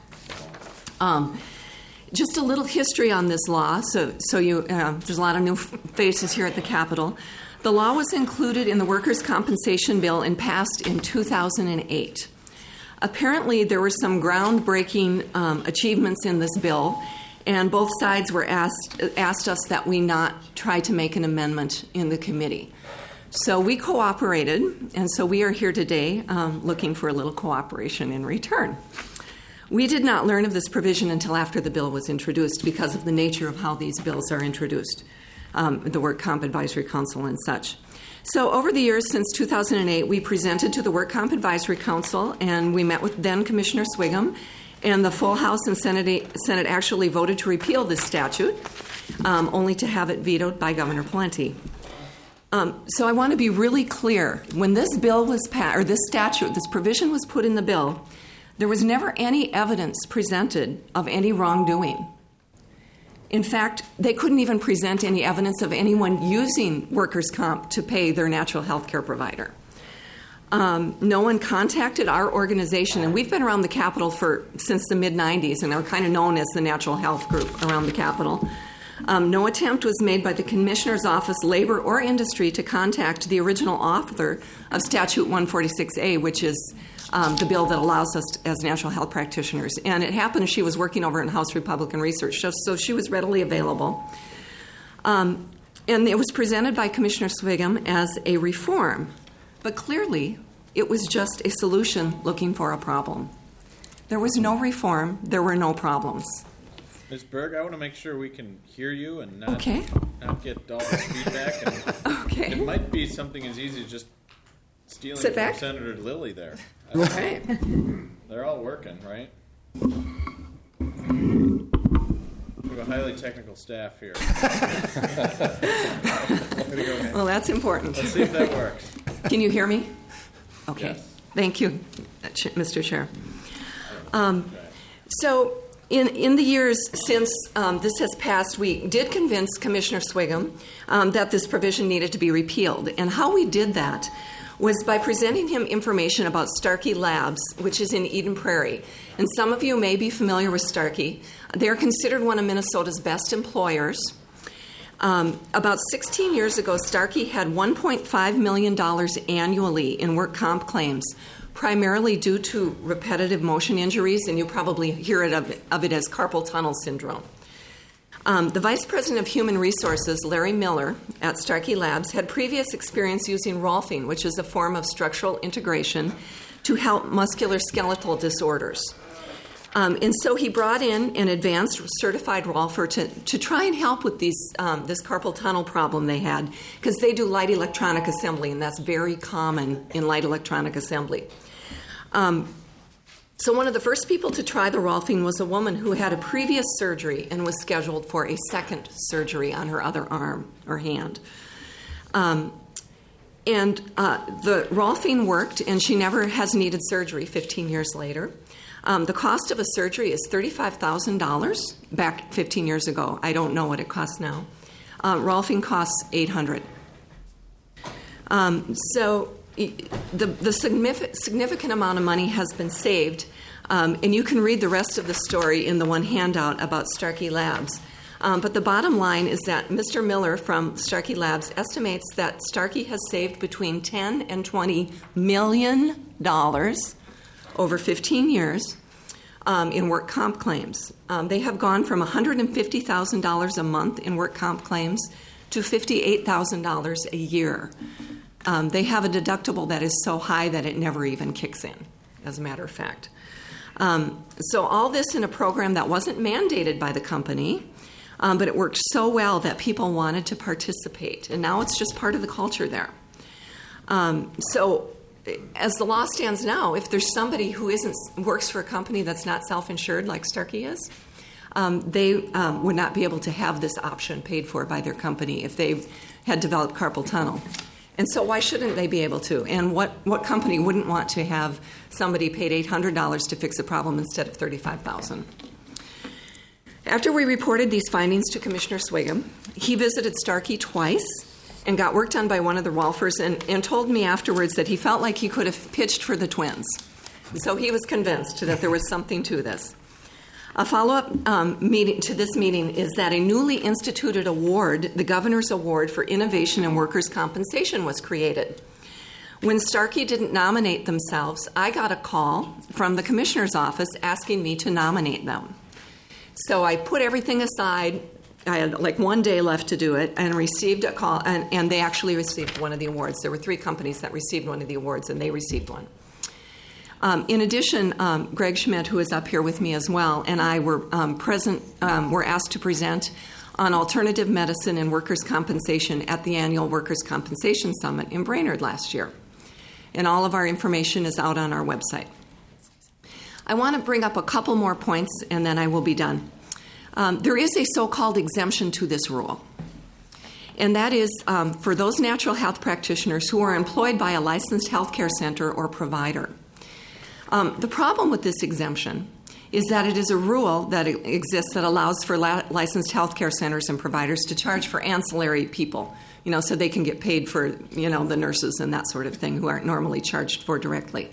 Just a little history on this law, so you there's a lot of new faces here at the Capitol. The law was included in the Workers' Compensation Bill and passed in 2008. Apparently, there were some groundbreaking achievements in this bill, and both sides were asked us that we not try to make an amendment in the committee. So we cooperated, and so we are here today looking for a little cooperation in return. We did not learn of this provision until after the bill was introduced because of the nature of how these bills are introduced, the Work Comp Advisory Council and such. So over the years since 2008, we presented to the Work Comp Advisory Council, and we met with then Commissioner Swigum, and the full House and Senate actually voted to repeal this statute, only to have it vetoed by Governor Pawlenty. So I want to be really clear. When this bill was passed, or this statute, this provision was put in the bill, there was never any evidence presented of any wrongdoing. In fact, they couldn't even present any evidence of anyone using workers' comp to pay their natural health care provider. No one contacted our organization, and we've been around the Capitol since the mid-'90s, and are kind of known as the Natural Health Group around the Capitol. No attempt was made by the Commissioner's Office, Labor, or Industry to contact the original author of Statute 146A, which is the bill that allows us as natural health practitioners. And it happened she was working over in House Republican Research, so she was readily available. And it was presented by Commissioner Swigum as a reform, but clearly it was just a solution looking for a problem. There was no reform, there were no problems. Ms. Berg, I want to make sure we can hear you and not get all this feedback. And it might be something as easy as just stealing from Senator Lilly there. Okay. They're all working, right? We have a highly technical staff here. Well, that's important. Let's see if that works. Can you hear me? Okay. Yes. Thank you, Mr. Chair. So in the years since this has passed, we did convince Commissioner Swigum that this provision needed to be repealed. And how we did that was by presenting him information about Starkey Labs, which is in Eden Prairie. And some of you may be familiar with Starkey. They're considered one of Minnesota's best employers. About 16 years ago, Starkey had $1.5 million annually in work comp claims, primarily due to repetitive motion injuries, and you probably hear of it as carpal tunnel syndrome. The Vice President of Human Resources, Larry Miller, at Starkey Labs, had previous experience using rolfing, which is a form of structural integration to help musculoskeletal disorders. And so he brought in an advanced certified rolfer to try and help with this carpal tunnel problem they had, because they do light electronic assembly, and that's very common in light electronic assembly. So one of the first people to try the rolfing was a woman who had a previous surgery and was scheduled for a second surgery on her other arm or hand. And the rolfing worked, and she never has needed surgery 15 years later. The cost of a surgery is $35,000 back 15 years ago. I don't know what it costs now. Rolfing costs $800. So the significant amount of money has been saved, and you can read the rest of the story in the one handout about Starkey Labs. But the bottom line is that Mr. Miller from Starkey Labs estimates that Starkey has saved between $10 and $20 million over 15 years in work comp claims. They have gone from $150,000 a month in work comp claims to $58,000 a year. They have a deductible that is so high that it never even kicks in, as a matter of fact. So all this in a program that wasn't mandated by the company, but it worked so well that people wanted to participate. And now it's just part of the culture there. So as the law stands now, if there's somebody who works for a company that's not self-insured like Starkey is, they would not be able to have this option paid for by their company if they had developed carpal tunnel. And so why shouldn't they be able to? And what company wouldn't want to have somebody paid $800 to fix a problem instead of $35,000? After we reported these findings to Commissioner Swigum, he visited Starkey twice and got work done by one of the Rolfers and told me afterwards that he felt like he could have pitched for the twins. So he was convinced that there was something to this. A follow-up meeting to this meeting is that a newly instituted award, the Governor's Award for Innovation in Workers' Compensation, was created. When Starkey didn't nominate themselves, I got a call from the Commissioner's office asking me to nominate them. So I put everything aside. I had like 1 day left to do it and received a call, and they actually received one of the awards. There were 3 companies that received one of the awards, and they received one. In addition, Greg Schmidt, who is up here with me as well, and I were were asked to present on alternative medicine and workers' compensation at the annual Workers' Compensation Summit in Brainerd last year. And all of our information is out on our website. I want to bring up a couple more points, and then I will be done. There is a so-called exemption to this rule, and that is for those natural health practitioners who are employed by a licensed healthcare center or provider. The problem with this exemption is that it is a rule that exists that allows for licensed healthcare centers and providers to charge for ancillary people, so they can get paid for, the nurses and that sort of thing who aren't normally charged for directly.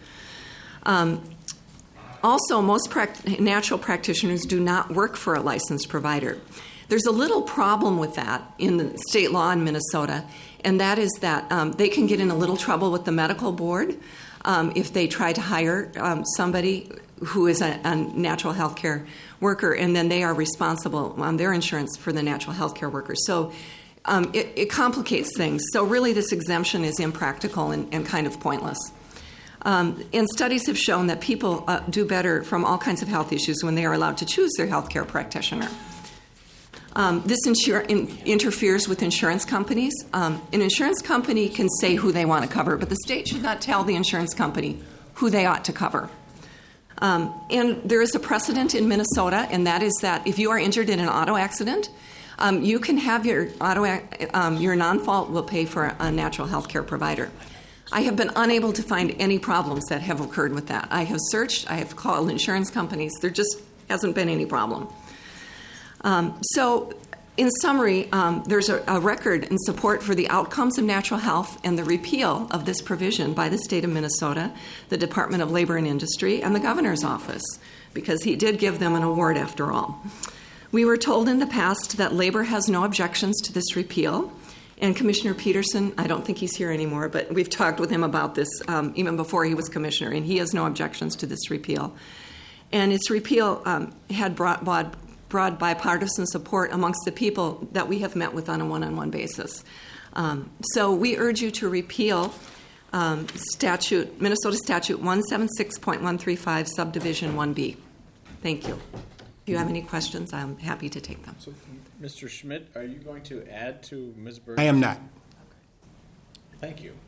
Also, most natural practitioners do not work for a licensed provider. There's a little problem with that in the state law in Minnesota, and that is that they can get in a little trouble with the medical board if they try to hire somebody who is a natural health care worker, and then they are responsible on their insurance for the natural health care workers. So it complicates things. So really this exemption is impractical and kind of pointless. And studies have shown that people do better from all kinds of health issues when they are allowed to choose their health care practitioner. This interferes with insurance companies. An insurance company can say who they want to cover, but the state should not tell the insurance company who they ought to cover. And there is a precedent in Minnesota, and that is that if you are injured in an auto accident, you can have your non-fault will pay for a natural health care provider. I have been unable to find any problems that have occurred with that. I have searched, I have called insurance companies, there just hasn't been any problem. So, in summary, there's a record in support for the outcomes of natural health and the repeal of this provision by the state of Minnesota, the Department of Labor and Industry, and the Governor's office, because he did give them an award after all. We were told in the past that labor has no objections to this repeal. And Commissioner Peterson, I don't think he's here anymore, but we've talked with him about this even before he was commissioner, and he has no objections to this repeal. And its repeal had brought broad bipartisan support amongst the people that we have met with on a one-on-one basis. So we urge you to repeal Minnesota Statute 176.135, Subdivision 1B. Thank you. If you have any questions, I'm happy to take them. So, Mr. Schmidt, are you going to add to Ms. Berg? I am not. Thank you.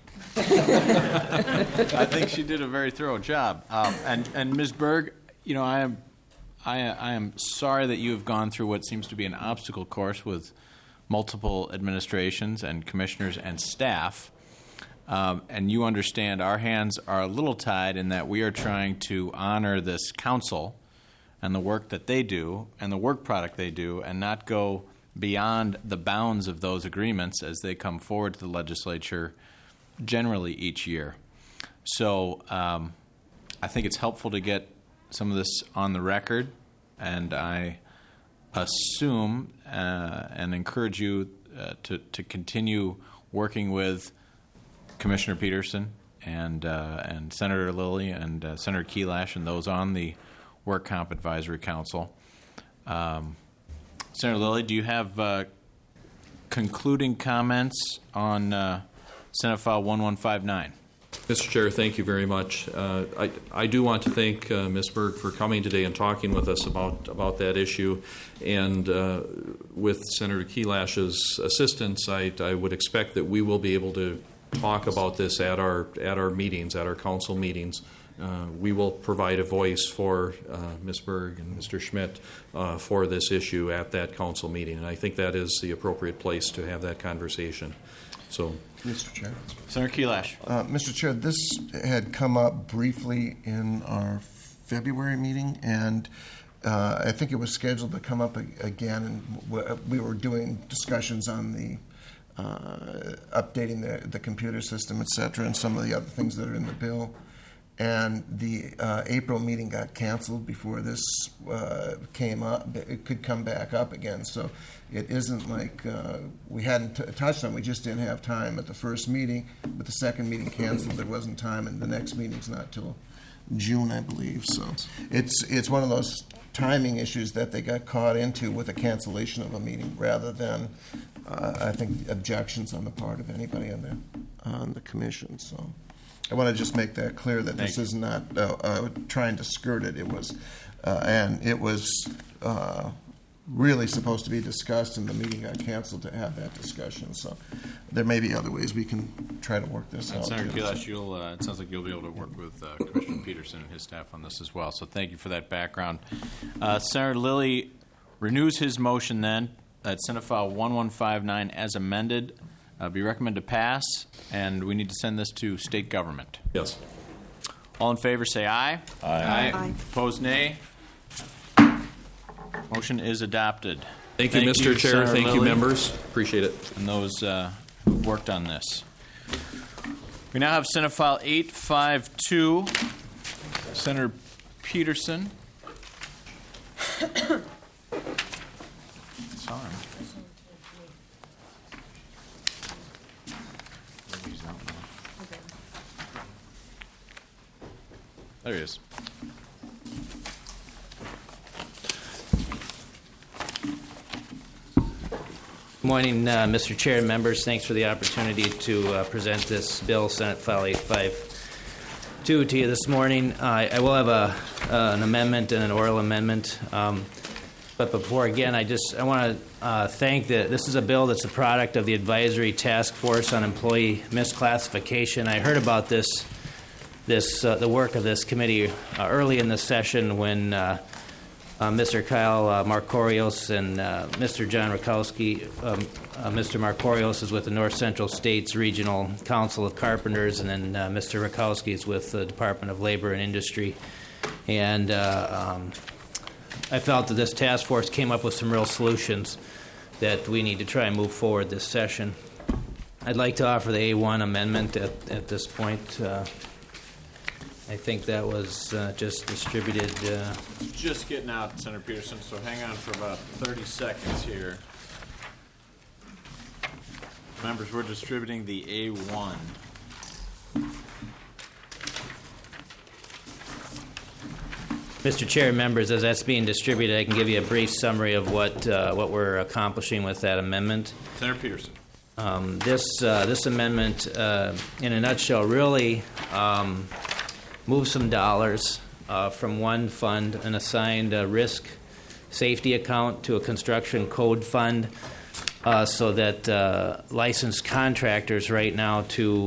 I think she did a very thorough job. And Ms. Berg, I am sorry that you have gone through what seems to be an obstacle course with multiple administrations and commissioners and staff. And you understand our hands are a little tied in that we are trying to honor this council and the work that they do and the work product they do and not go beyond the bounds of those agreements as they come forward to the legislature generally each year. So I think it's helpful to get some of this on the record, and I assume and encourage you to continue working with Commissioner Peterson and Senator Lilly and Senator Kelash and those on the Work Comp Advisory Council. Senator Lilly, do you have concluding comments on Senate File 1159? Mr. Chair, thank you very much. I do want to thank Ms. Berg for coming today and talking with us about that issue. And with Senator Kelash's assistance, I would expect that we will be able to talk about this at our meetings, at our council meetings. We will provide a voice for Ms. Berg and Mr. Schmidt for this issue at that council meeting. And I think that is the appropriate place to have that conversation. So, Mr. Chair. Senator Kelash. Mr. Chair, this had come up briefly in our February meeting, and I think it was scheduled to come up again, and we were doing discussions on the updating the computer system, et cetera, and some of the other things that are in the bill. And the April meeting got canceled before this came up. It could come back up again. So it isn't like we hadn't touched on it. We just didn't have time at the first meeting. But the second meeting canceled. There wasn't time, and the next meeting's not till June, I believe. So it's one of those timing issues that they got caught into with a cancellation of a meeting rather than, I think, objections on the part of anybody on the commission. So I want to just make that clear that this is not trying to skirt it. It was, and it was really supposed to be discussed, and the meeting got canceled to have that discussion. So there may be other ways we can try to work this out. Senator Kelash, it sounds like you'll be able to work with Commissioner Peterson and his staff on this as well. So thank you for that background. Senator Lilly renews his motion then that Senate File 1159 as amended be recommended to pass, and we need to send this to state government. Yes. All in favor say aye. Aye. Aye. Opposed, nay. Motion is adopted. Thank you, Mr. Chair. Senator Thank you, Lilly, members. Appreciate it. and those who worked on this. We now have Senate File 852. Senator Peterson. Saw him. There he is. Good morning, Mr. Chair and members. Thanks for the opportunity to present this bill, Senate File 852, to you this morning. I will have an amendment and an oral amendment. But before, again, I want to thank this is a bill that's a product of the Advisory Task Force on Employee Misclassification. I heard about the work of this committee early in the session when Mr. Kyle Markorios and Mr. John Rakowski. Mr. Markorios is with the North Central States Regional Council of Carpenters, and then Mr. Rakowski is with the Department of Labor and Industry. And I felt that this task force came up with some real solutions that we need to try and move forward this session. I'd like to offer the A1 amendment at this point. I think that was just distributed. Just getting out, Senator Peterson, so hang on for about 30 seconds here. Members, we're distributing the A1. Mr. Chair, members, as that's being distributed, I can give you a brief summary of what we're accomplishing with that amendment. Senator Peterson. This amendment, in a nutshell, really moves some dollars from one fund, an assigned risk safety account, to a construction code fund, so that licensed contractors right now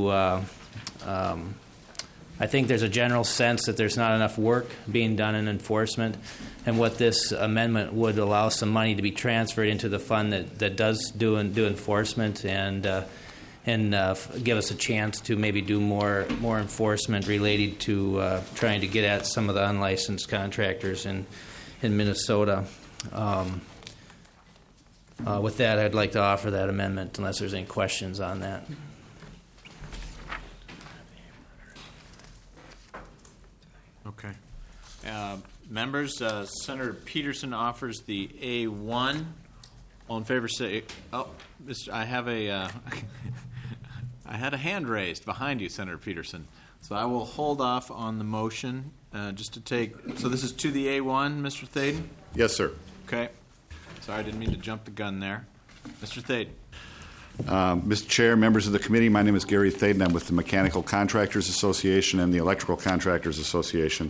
I think there's a general sense that there's not enough work being done in enforcement, and what this amendment would allow some money to be transferred into the fund that does do enforcement and give us a chance to maybe do more enforcement related to trying to get at some of the unlicensed contractors in Minnesota. With that, I'd like to offer that amendment unless there's any questions on that. Okay. Members, Senator Peterson offers the A1. All in favor say, I have a I had a hand raised behind you, Senator Peterson. So I will hold off on the motion just to take. So this is to the A1, Mr. Thaden? Yes, sir. Okay. Sorry, I didn't mean to jump the gun there. Mr. Thaden. Mr. Chair, members of the committee, my name is Gary Thaden. I'm with the Mechanical Contractors Association and the Electrical Contractors Association.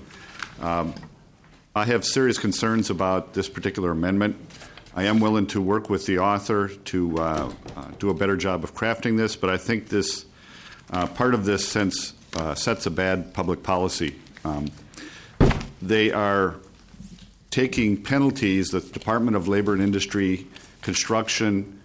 I have serious concerns about this particular amendment. I am willing to work with the author to do a better job of crafting this, but I think this part of this sets a bad public policy. They are taking penalties that the Department of Labor and Industry construction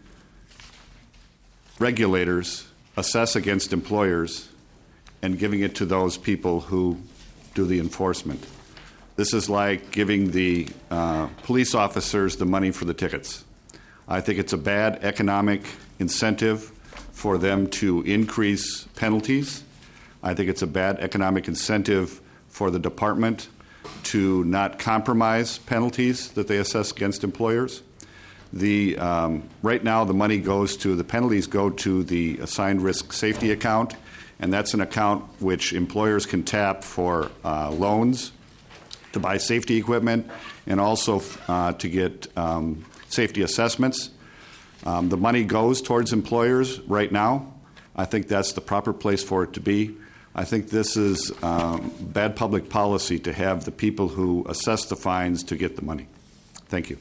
regulators assess against employers and giving it to those people who do the enforcement. This is like giving the police officers the money for the tickets. I think it's a bad economic incentive for them to increase penalties. I think it's a bad economic incentive for the department to not compromise penalties that they assess against employers. Right now, the penalties go to the assigned risk safety account, and that's an account which employers can tap for loans to buy safety equipment and also to get safety assessments. The money goes towards employers right now. I think that's the proper place for it to be. I think this is bad public policy to have the people who assess the fines to get the money. Thank you.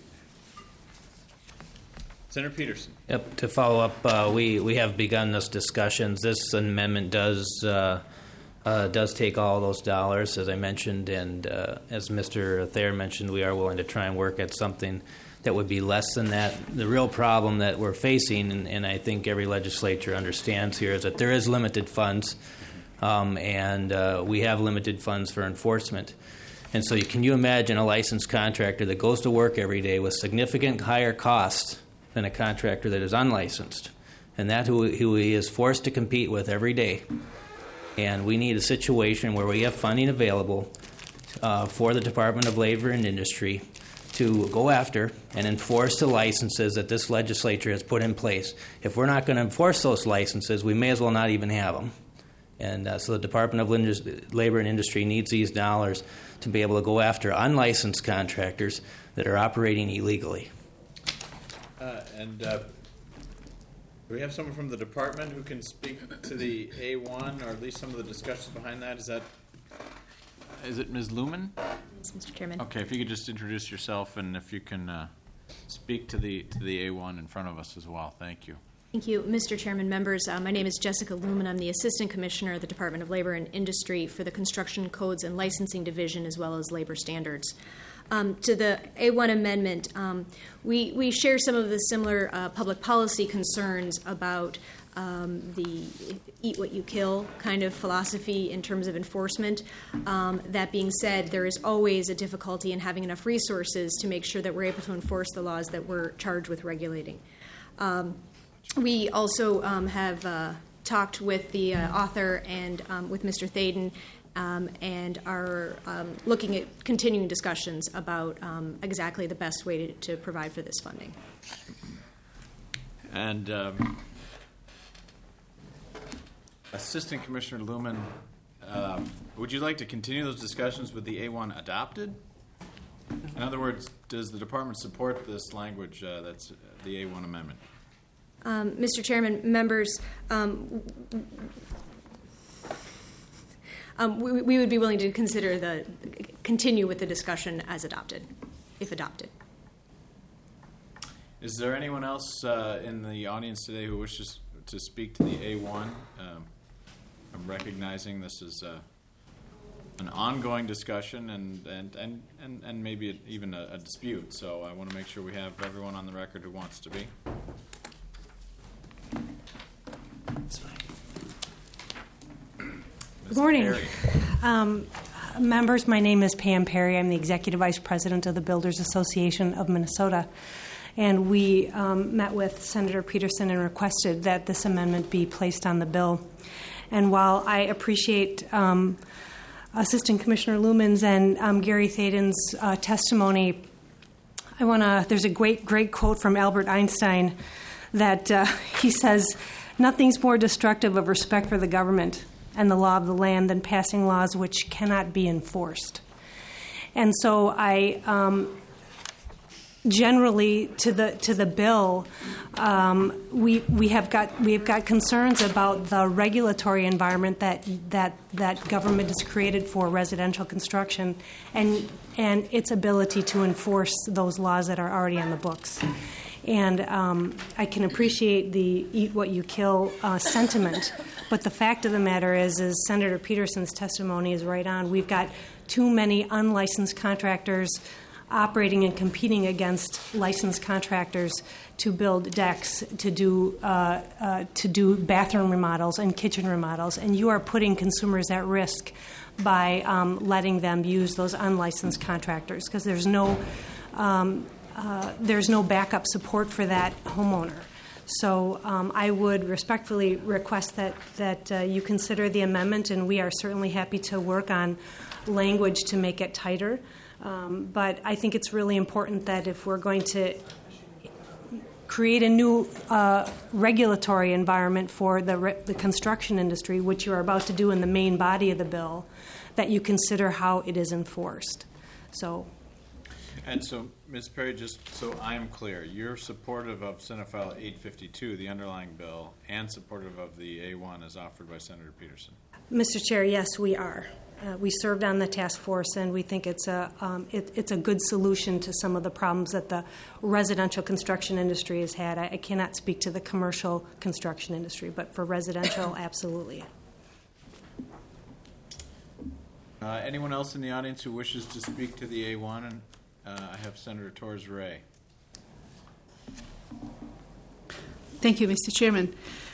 Senator Peterson. Yep. To follow up, we have begun this discussions. This amendment does take all those dollars, as I mentioned, and as Mr. Thayer mentioned, we are willing to try and work at something that would be less than that. The real problem that we're facing, and I think every legislature understands here, is that there is limited funds, and we have limited funds for enforcement. And so can you imagine a licensed contractor that goes to work every day with significant higher costs than a contractor that is unlicensed, and that who he is forced to compete with every day? And we need a situation where we have funding available for the Department of Labor and Industry to go after and enforce the licenses that this legislature has put in place. If we're not going to enforce those licenses, we may as well not even have them. And so the Department of Labor and Industry needs these dollars to be able to go after unlicensed contractors that are operating illegally. Do we have someone from the department who can speak to the A1, or at least some of the discussions behind that? Is it Ms. Lumen? Yes, Mr. Chairman. Okay, if you could just introduce yourself and if you can speak to the A1 in front of us as well. Thank you. Thank you, Mr. Chairman, members. My name is Jessica Lumen. I'm the Assistant Commissioner of the Department of Labor and Industry for the Construction Codes and Licensing Division, as well as Labor Standards. To the A1 amendment, we share some of the similar public policy concerns about the eat what you kill kind of philosophy in terms of enforcement. That being said, there is always a difficulty in having enough resources to make sure that we're able to enforce the laws that we're charged with regulating. We also have talked with the author and with Mr. Thaden and are looking at continuing discussions about exactly the best way to provide for this funding. And Assistant Commissioner Lumen, would you like to continue those discussions with the A1 adopted? In other words, does the department support this language that's the A1 amendment? Mr. Chairman, members, we would be willing to continue with the discussion as adopted, if adopted. Is there anyone else in the audience today who wishes to speak to the A1? I'm recognizing this is an ongoing discussion and maybe even a dispute, so I want to make sure we have everyone on the record who wants to be. Good morning. Members, my name is Pam Perry. I'm the Executive Vice President of the Builders Association of Minnesota. And we met with Senator Peterson and requested that this amendment be placed on the bill. And while I appreciate Assistant Commissioner Lumen's and Gary Thaden's testimony, there's a great quote from Albert Einstein that he says, Nothing's more destructive of respect for the government and the law of the land than passing laws which cannot be enforced. And so I generally to the bill, we have got concerns about the regulatory environment that government has created for residential construction and its ability to enforce those laws that are already on the books. And I can appreciate the eat what you kill sentiment, but the fact of the matter is Senator Peterson's testimony is right on. We've got too many unlicensed contractors operating and competing against licensed contractors to build decks, to do bathroom remodels and kitchen remodels, and you are putting consumers at risk by letting them use those unlicensed contractors because there's no backup support for that homeowner. So I would respectfully request that you consider the amendment, and we are certainly happy to work on language to make it tighter. But I think it's really important that if we're going to create a new regulatory environment for the construction industry, which you're about to do in the main body of the bill, that you consider how it is enforced. And so, Ms. Perry, just so I'm clear, you're supportive of Senate File 852, the underlying bill, and supportive of the A1 as offered by Senator Peterson? Mr. Chair, yes, we are. We served on the task force, and we think it's a good solution to some of the problems that the residential construction industry has had. I cannot speak to the commercial construction industry, but for residential, absolutely. Anyone else in the audience who wishes to speak to the A1? And I have Senator Torres Ray. Thank you, Mr. Chairman.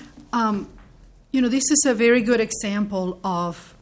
This is a very good example of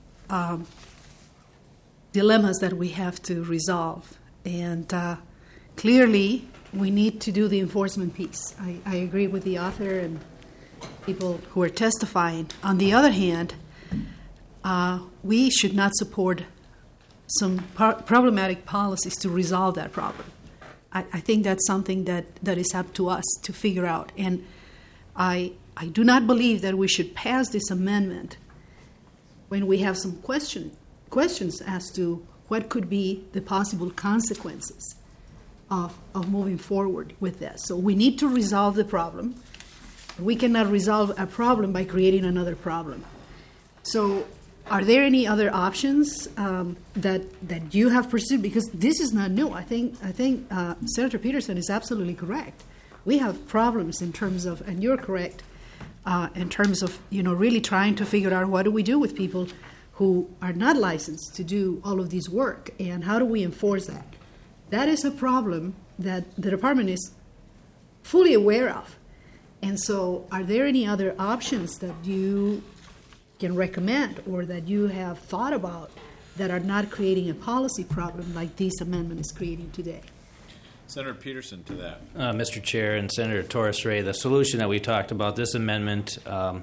dilemmas that we have to resolve. And clearly, we need to do the enforcement piece. I agree with the author and people who are testifying. On the other hand, we should not support some problematic policies to resolve that problem. I think that's something that is up to us to figure out. And I do not believe that we should pass this amendment when we have some questions as to what could be the possible consequences of moving forward with this. So we need to resolve the problem. We cannot resolve a problem by creating another problem. So are there any other options that you have pursued? Because this is not new. I think Senator Peterson is absolutely correct. We have problems in terms of, and you're correct, in terms of really trying to figure out what do we do with people who are not licensed to do all of this work, and how do we enforce that? That is a problem that the department is fully aware of. And so are there any other options that you can recommend or that you have thought about that are not creating a policy problem like this amendment is creating today? Senator Peterson to that. Mr. Chair and Senator Torres Ray, the solution that we talked about, this amendment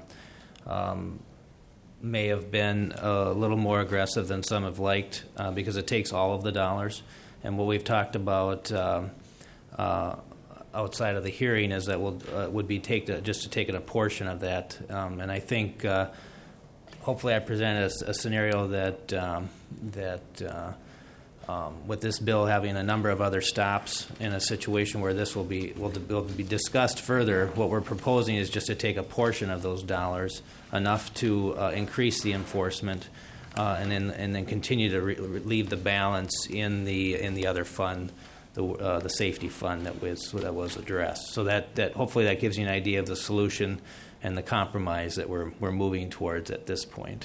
may have been a little more aggressive than some have liked because it takes all of the dollars. And what we've talked about outside of the hearing is that would be just to take a portion of that. And I think hopefully I present a scenario that with this bill having a number of other stops in a situation where this will be discussed further, what we're proposing is just to take a portion of those dollars, enough to increase the enforcement, and then continue to leave the balance in the other fund, the safety fund that was addressed. So that hopefully that gives you an idea of the solution and the compromise that we're moving towards at this point.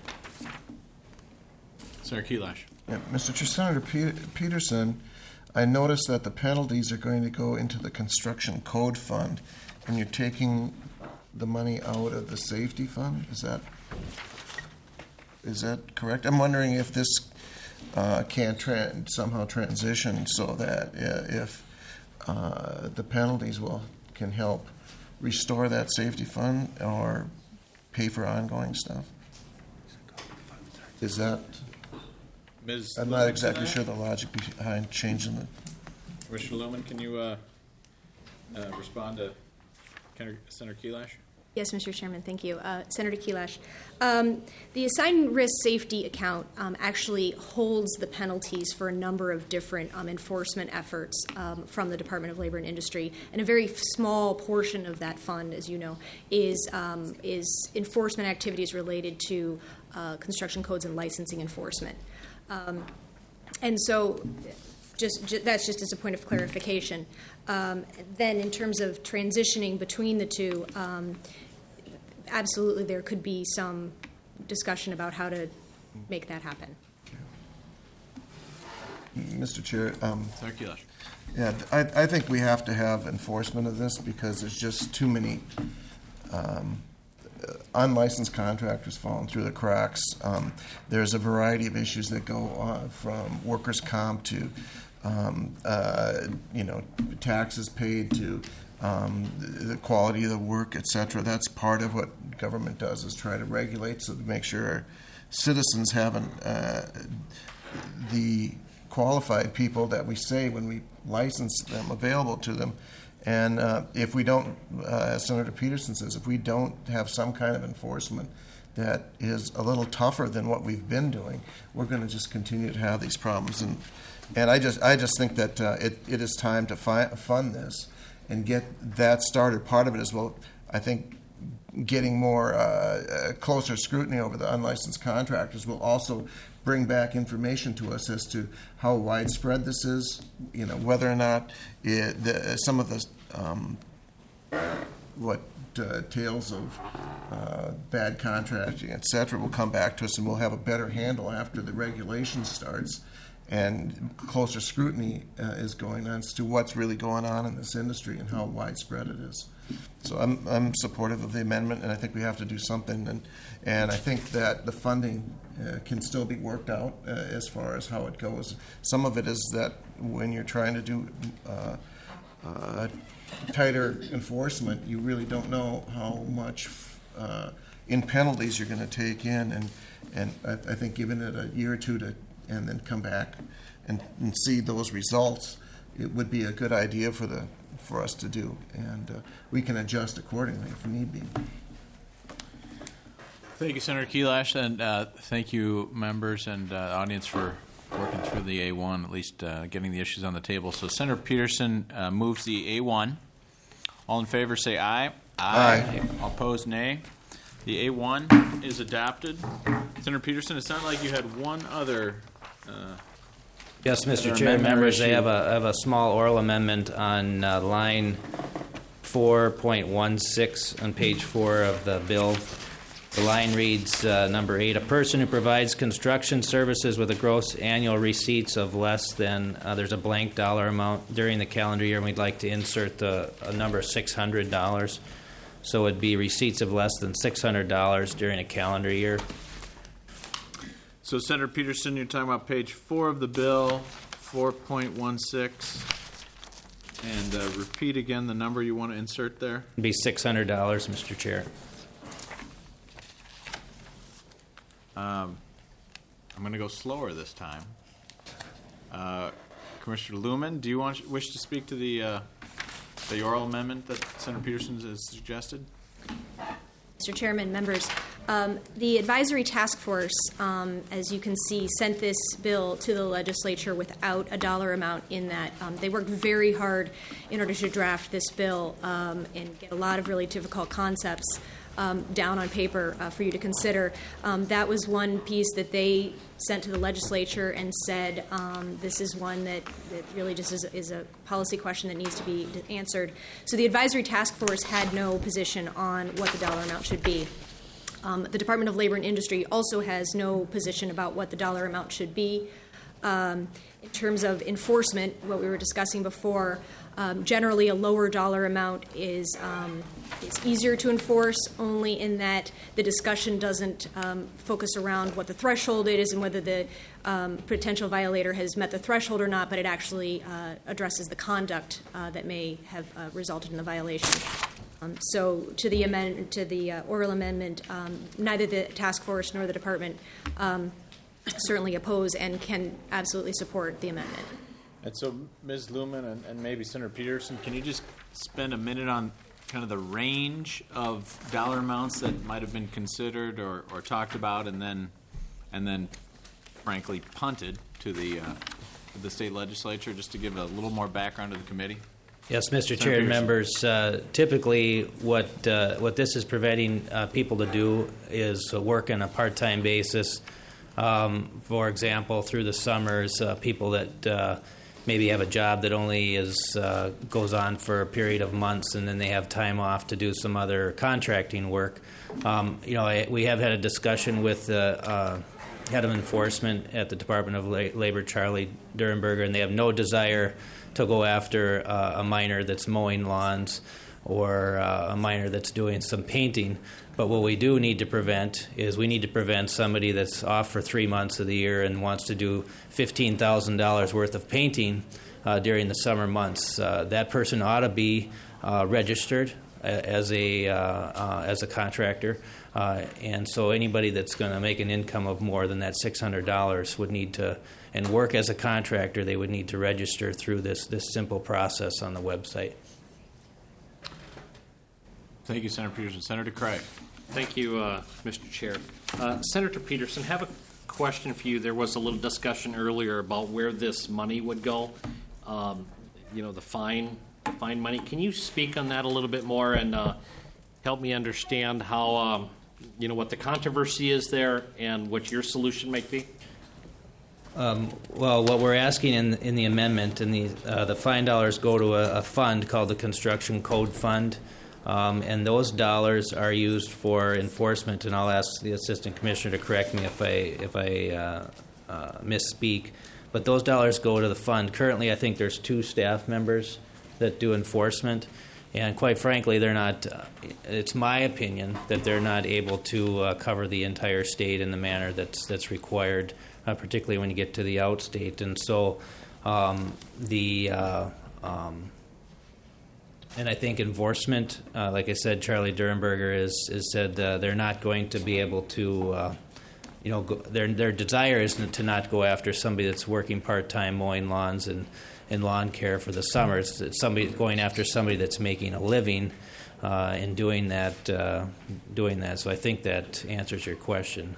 Senator Kelash. Yeah, Mr. Chair, Senator Peterson, I noticed that the penalties are going to go into the construction code fund, and you're taking the money out of the safety fund. Is that correct? I'm wondering if this can somehow transition so that if the penalties can help restore that safety fund or pay for ongoing stuff. Is that? Ms. I'm not exactly sure the logic behind changing the. Commissioner Lumen, can you respond to Senator Kelash? Yes, Mr. Chairman, thank you. Senator Kelash, the assigned risk safety account actually holds the penalties for a number of different enforcement efforts from the Department of Labor and Industry, and a very small portion of that fund, as you know, is enforcement activities related to construction codes and licensing enforcement. And so that's just as a point of clarification. Then in terms of transitioning between the two, absolutely there could be some discussion about how to make that happen. Mr. Chair, Senator Kelash. Yeah, I think we have to have enforcement of this because there's just too many unlicensed contractors falling through the cracks. There's a variety of issues that go on, from workers' comp to taxes paid to the quality of the work, et cetera. That's part of what government does, is try to regulate so to make sure our citizens have the qualified people that we say when we license them available to them. And if we don't, as Senator Peterson says, if we don't have some kind of enforcement that is a little tougher than what we've been doing, we're going to just continue to have these problems. And I just think that it is time to fund this and get that started. Part of it is, well, I think getting more closer scrutiny over the unlicensed contractors will also bring back information to us as to how widespread this is, whether or not some of the tales of bad contracting, et cetera, will come back to us, and we'll have a better handle after the regulation starts and closer scrutiny is going on as to what's really going on in this industry and how widespread it is. So I'm supportive of the amendment, and I think we have to do something. And I think that the funding can still be worked out as far as how it goes. Some of it is that when you're trying to do tighter enforcement, you really don't know how much in penalties you're going to take in. And I think giving it a year or two and then come back and see those results, it would be a good idea for us to do, and we can adjust accordingly if need be. Thank you, Senator Kelash, and thank you, members and audience, for working through the A1, at least getting the issues on the table. So Senator Peterson moves the A1. All in favor say aye. Aye. All opposed, nay. The A1 is adopted. Senator Peterson, it sounded like you had one other. Yes, Mr. Chair, members, I have a small oral amendment on line 4.16 on page 4 of the bill. The line reads, number 8, a person who provides construction services with a gross annual receipts of less than, there's a blank dollar amount during the calendar year, and we'd like to insert a number $600. So it'd be receipts of less than $600 during a calendar year. So, Senator Peterson, you're talking about page 4 of the bill, 4.16. And repeat again the number you want to insert there. It'd be $600, Mr. Chair. I'm going to go slower this time. Commissioner Lumen, do you wish to speak to the oral amendment that Senator Peterson has suggested? Mr. Chairman, members, the advisory task force, as you can see, sent this bill to the legislature without a dollar amount in that. They worked very hard in order to draft this bill and get a lot of really difficult concepts down on paper for you to consider. That was one piece that they sent to the legislature and said this is one that really just is a policy question that needs to be answered. So the advisory task force had no position on what the dollar amount should be. The Department of Labor and Industry also has no position about what the dollar amount should be. In terms of enforcement, what we were discussing before, generally a lower dollar amount is easier to enforce, only in that the discussion doesn't focus around what the threshold is and whether the potential violator has met the threshold or not, but it actually addresses the conduct that may have resulted in the violation. So to the oral amendment, neither the task force nor the department certainly oppose and can absolutely support the amendment. And so, Ms. Lumen and maybe Senator Peterson, can you just spend a minute on kind of the range of dollar amounts that might have been considered or talked about, and then frankly punted to the state legislature, just to give a little more background to the committee? Yes, Mr. Chair and members. Typically, what this is preventing people to do is work on a part-time basis. For example, through the summers, people that maybe have a job that only goes on for a period of months, and then they have time off to do some other contracting work. We have had a discussion with the head of enforcement at the Department of Labor, Charlie Durenberger, and they have no desire to go after a miner that's mowing lawns or a miner that's doing some painting. But what we do need to prevent is somebody that's off for 3 months of the year and wants to do $15,000 worth of painting during the summer months. That person ought to be registered as a contractor, and so anybody that's going to make an income of more than that $600 would need to, and work as a contractor, they would need to register through this simple process on the website. Thank you, Senator Peterson. Senator Craig. Thank you, Mr. Chair. Senator Peterson, I have a question for you. There was a little discussion earlier about where this money would go, the fine money. Can you speak on that a little bit more and help me understand how, what the controversy is there and what your solution might be? Well, what we're asking in the amendment, and the fine dollars go to a fund called the Construction Code Fund, and those dollars are used for enforcement. And I'll ask the Assistant Commissioner to correct me if I misspeak. But those dollars go to the fund. Currently, I think there's 2 staff members that do enforcement, and quite frankly, they're not. It's my opinion that they're not able to cover the entire state in the manner that's required. Particularly when you get to the outstate. And so and I think enforcement, like I said, Charlie Durenberger has said they're not going to be able to, their desire is to not go after somebody that's working part-time mowing lawns and lawn care for the summer. It's somebody going after somebody that's making a living in doing that. So I think that answers your question.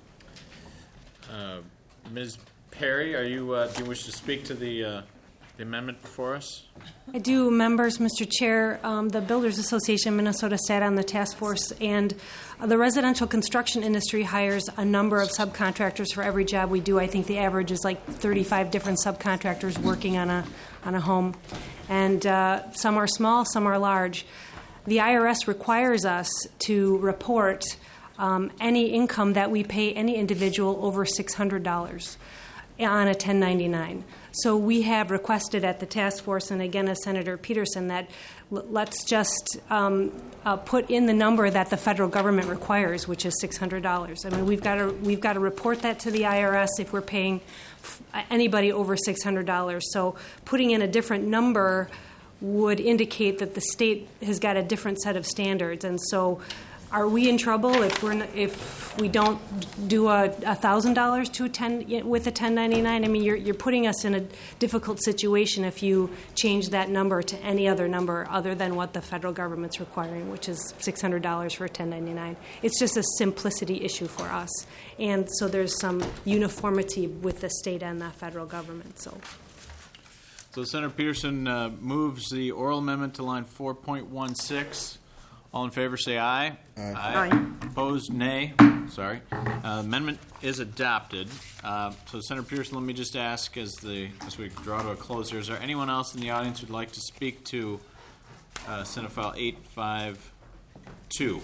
Ms. Perry, do you wish to speak to the amendment before us? I do, members, Mr. Chair. The Builders Association of Minnesota sat on the task force, and the residential construction industry hires a number of subcontractors for every job we do. I think the average is like 35 different subcontractors working on a home, and some are small, some are large. The IRS requires us to report any income that we pay any individual over $600 on a 1099. So we have requested at the task force, and again as Senator Peterson, that let's just put in the number that the federal government requires, which is $600. I mean, we've got to report that to the IRS if we're paying anybody over $600. So putting in a different number would indicate that the state has got a different set of standards, and so. Are we in trouble if we don't do $1,000 with a 1099? I mean, you're putting us in a difficult situation if you change that number to any other number other than what the federal government's requiring, which is $600 for a 1099. It's just a simplicity issue for us, and so there's some uniformity with the state and the federal government. So Senator Peterson moves the oral amendment to line 4.16. All in favor, say aye. Aye. Aye. Opposed, nay. Sorry. Amendment is adopted. So, Senator Peterson, let me just ask, as we draw to a close here, is there anyone else in the audience who'd like to speak to Senate File 852?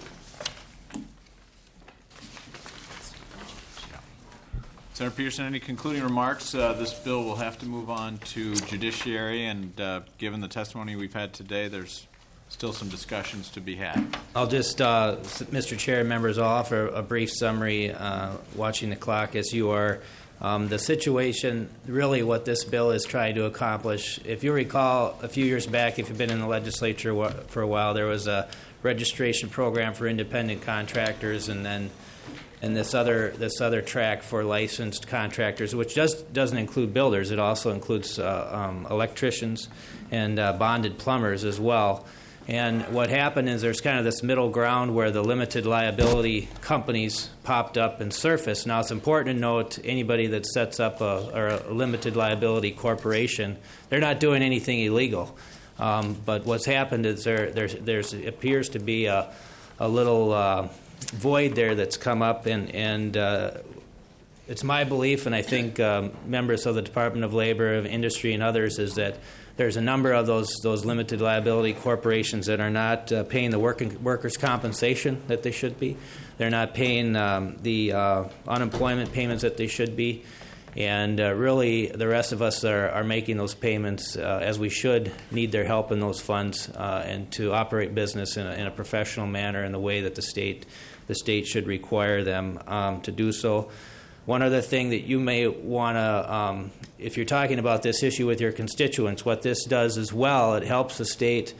Senator Peterson, any concluding remarks? This bill will have to move on to judiciary, and given the testimony we've had today, there's still some discussions to be had. I'll just, Mr. Chair and members, I'll offer a brief summary, watching the clock as you are. The situation, really what this bill is trying to accomplish, if you recall a few years back, if you've been in the legislature for a while, there was a registration program for independent contractors, and then this other track for licensed contractors, which doesn't include builders. It also includes electricians and bonded plumbers as well. And what happened is there's kind of this middle ground where the limited liability companies popped up and surfaced. Now, it's important to note anybody that sets up a limited liability corporation, they're not doing anything illegal. But what's happened is there appears to be a little void there that's come up, and it's my belief, and I think members of the Department of Labor, of Industry, and others, is that there's a number of those limited liability corporations that are not paying the workers' compensation that they should be. They're not paying the unemployment payments that they should be. And really, the rest of us are making those payments as we should, need their help in those funds and to operate business in a professional manner in the way that the state should require them to do so. One other thing that you may want to, if you're talking about this issue with your constituents, what this does as well, it helps the state.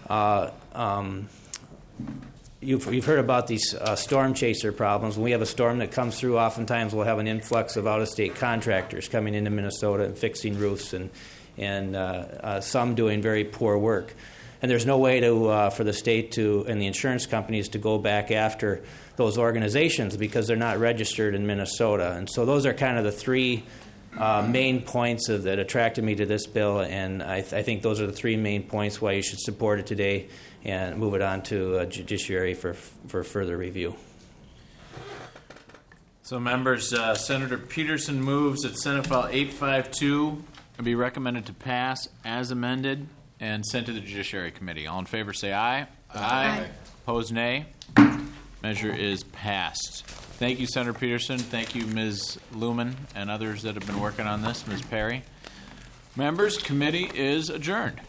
You've heard about these storm chaser problems. When we have a storm that comes through, oftentimes we'll have an influx of out-of-state contractors coming into Minnesota and fixing roofs, and some doing very poor work. And there's no way for the state and the insurance companies to go back after those organizations because they're not registered in Minnesota. And so those are kind of the three main points that attracted me to this bill, and I think those are the three main points why you should support it today and move it on to judiciary for further review. So, members, Senator Peterson moves that Senate File 852 be recommended to pass as amended and sent to the Judiciary Committee. All in favor say aye. Aye. Opposed, nay. Measure is passed. Thank you, Senator Peterson. Thank you, Ms. Lumen, and others that have been working on this, Ms. Perry. Members, committee is adjourned.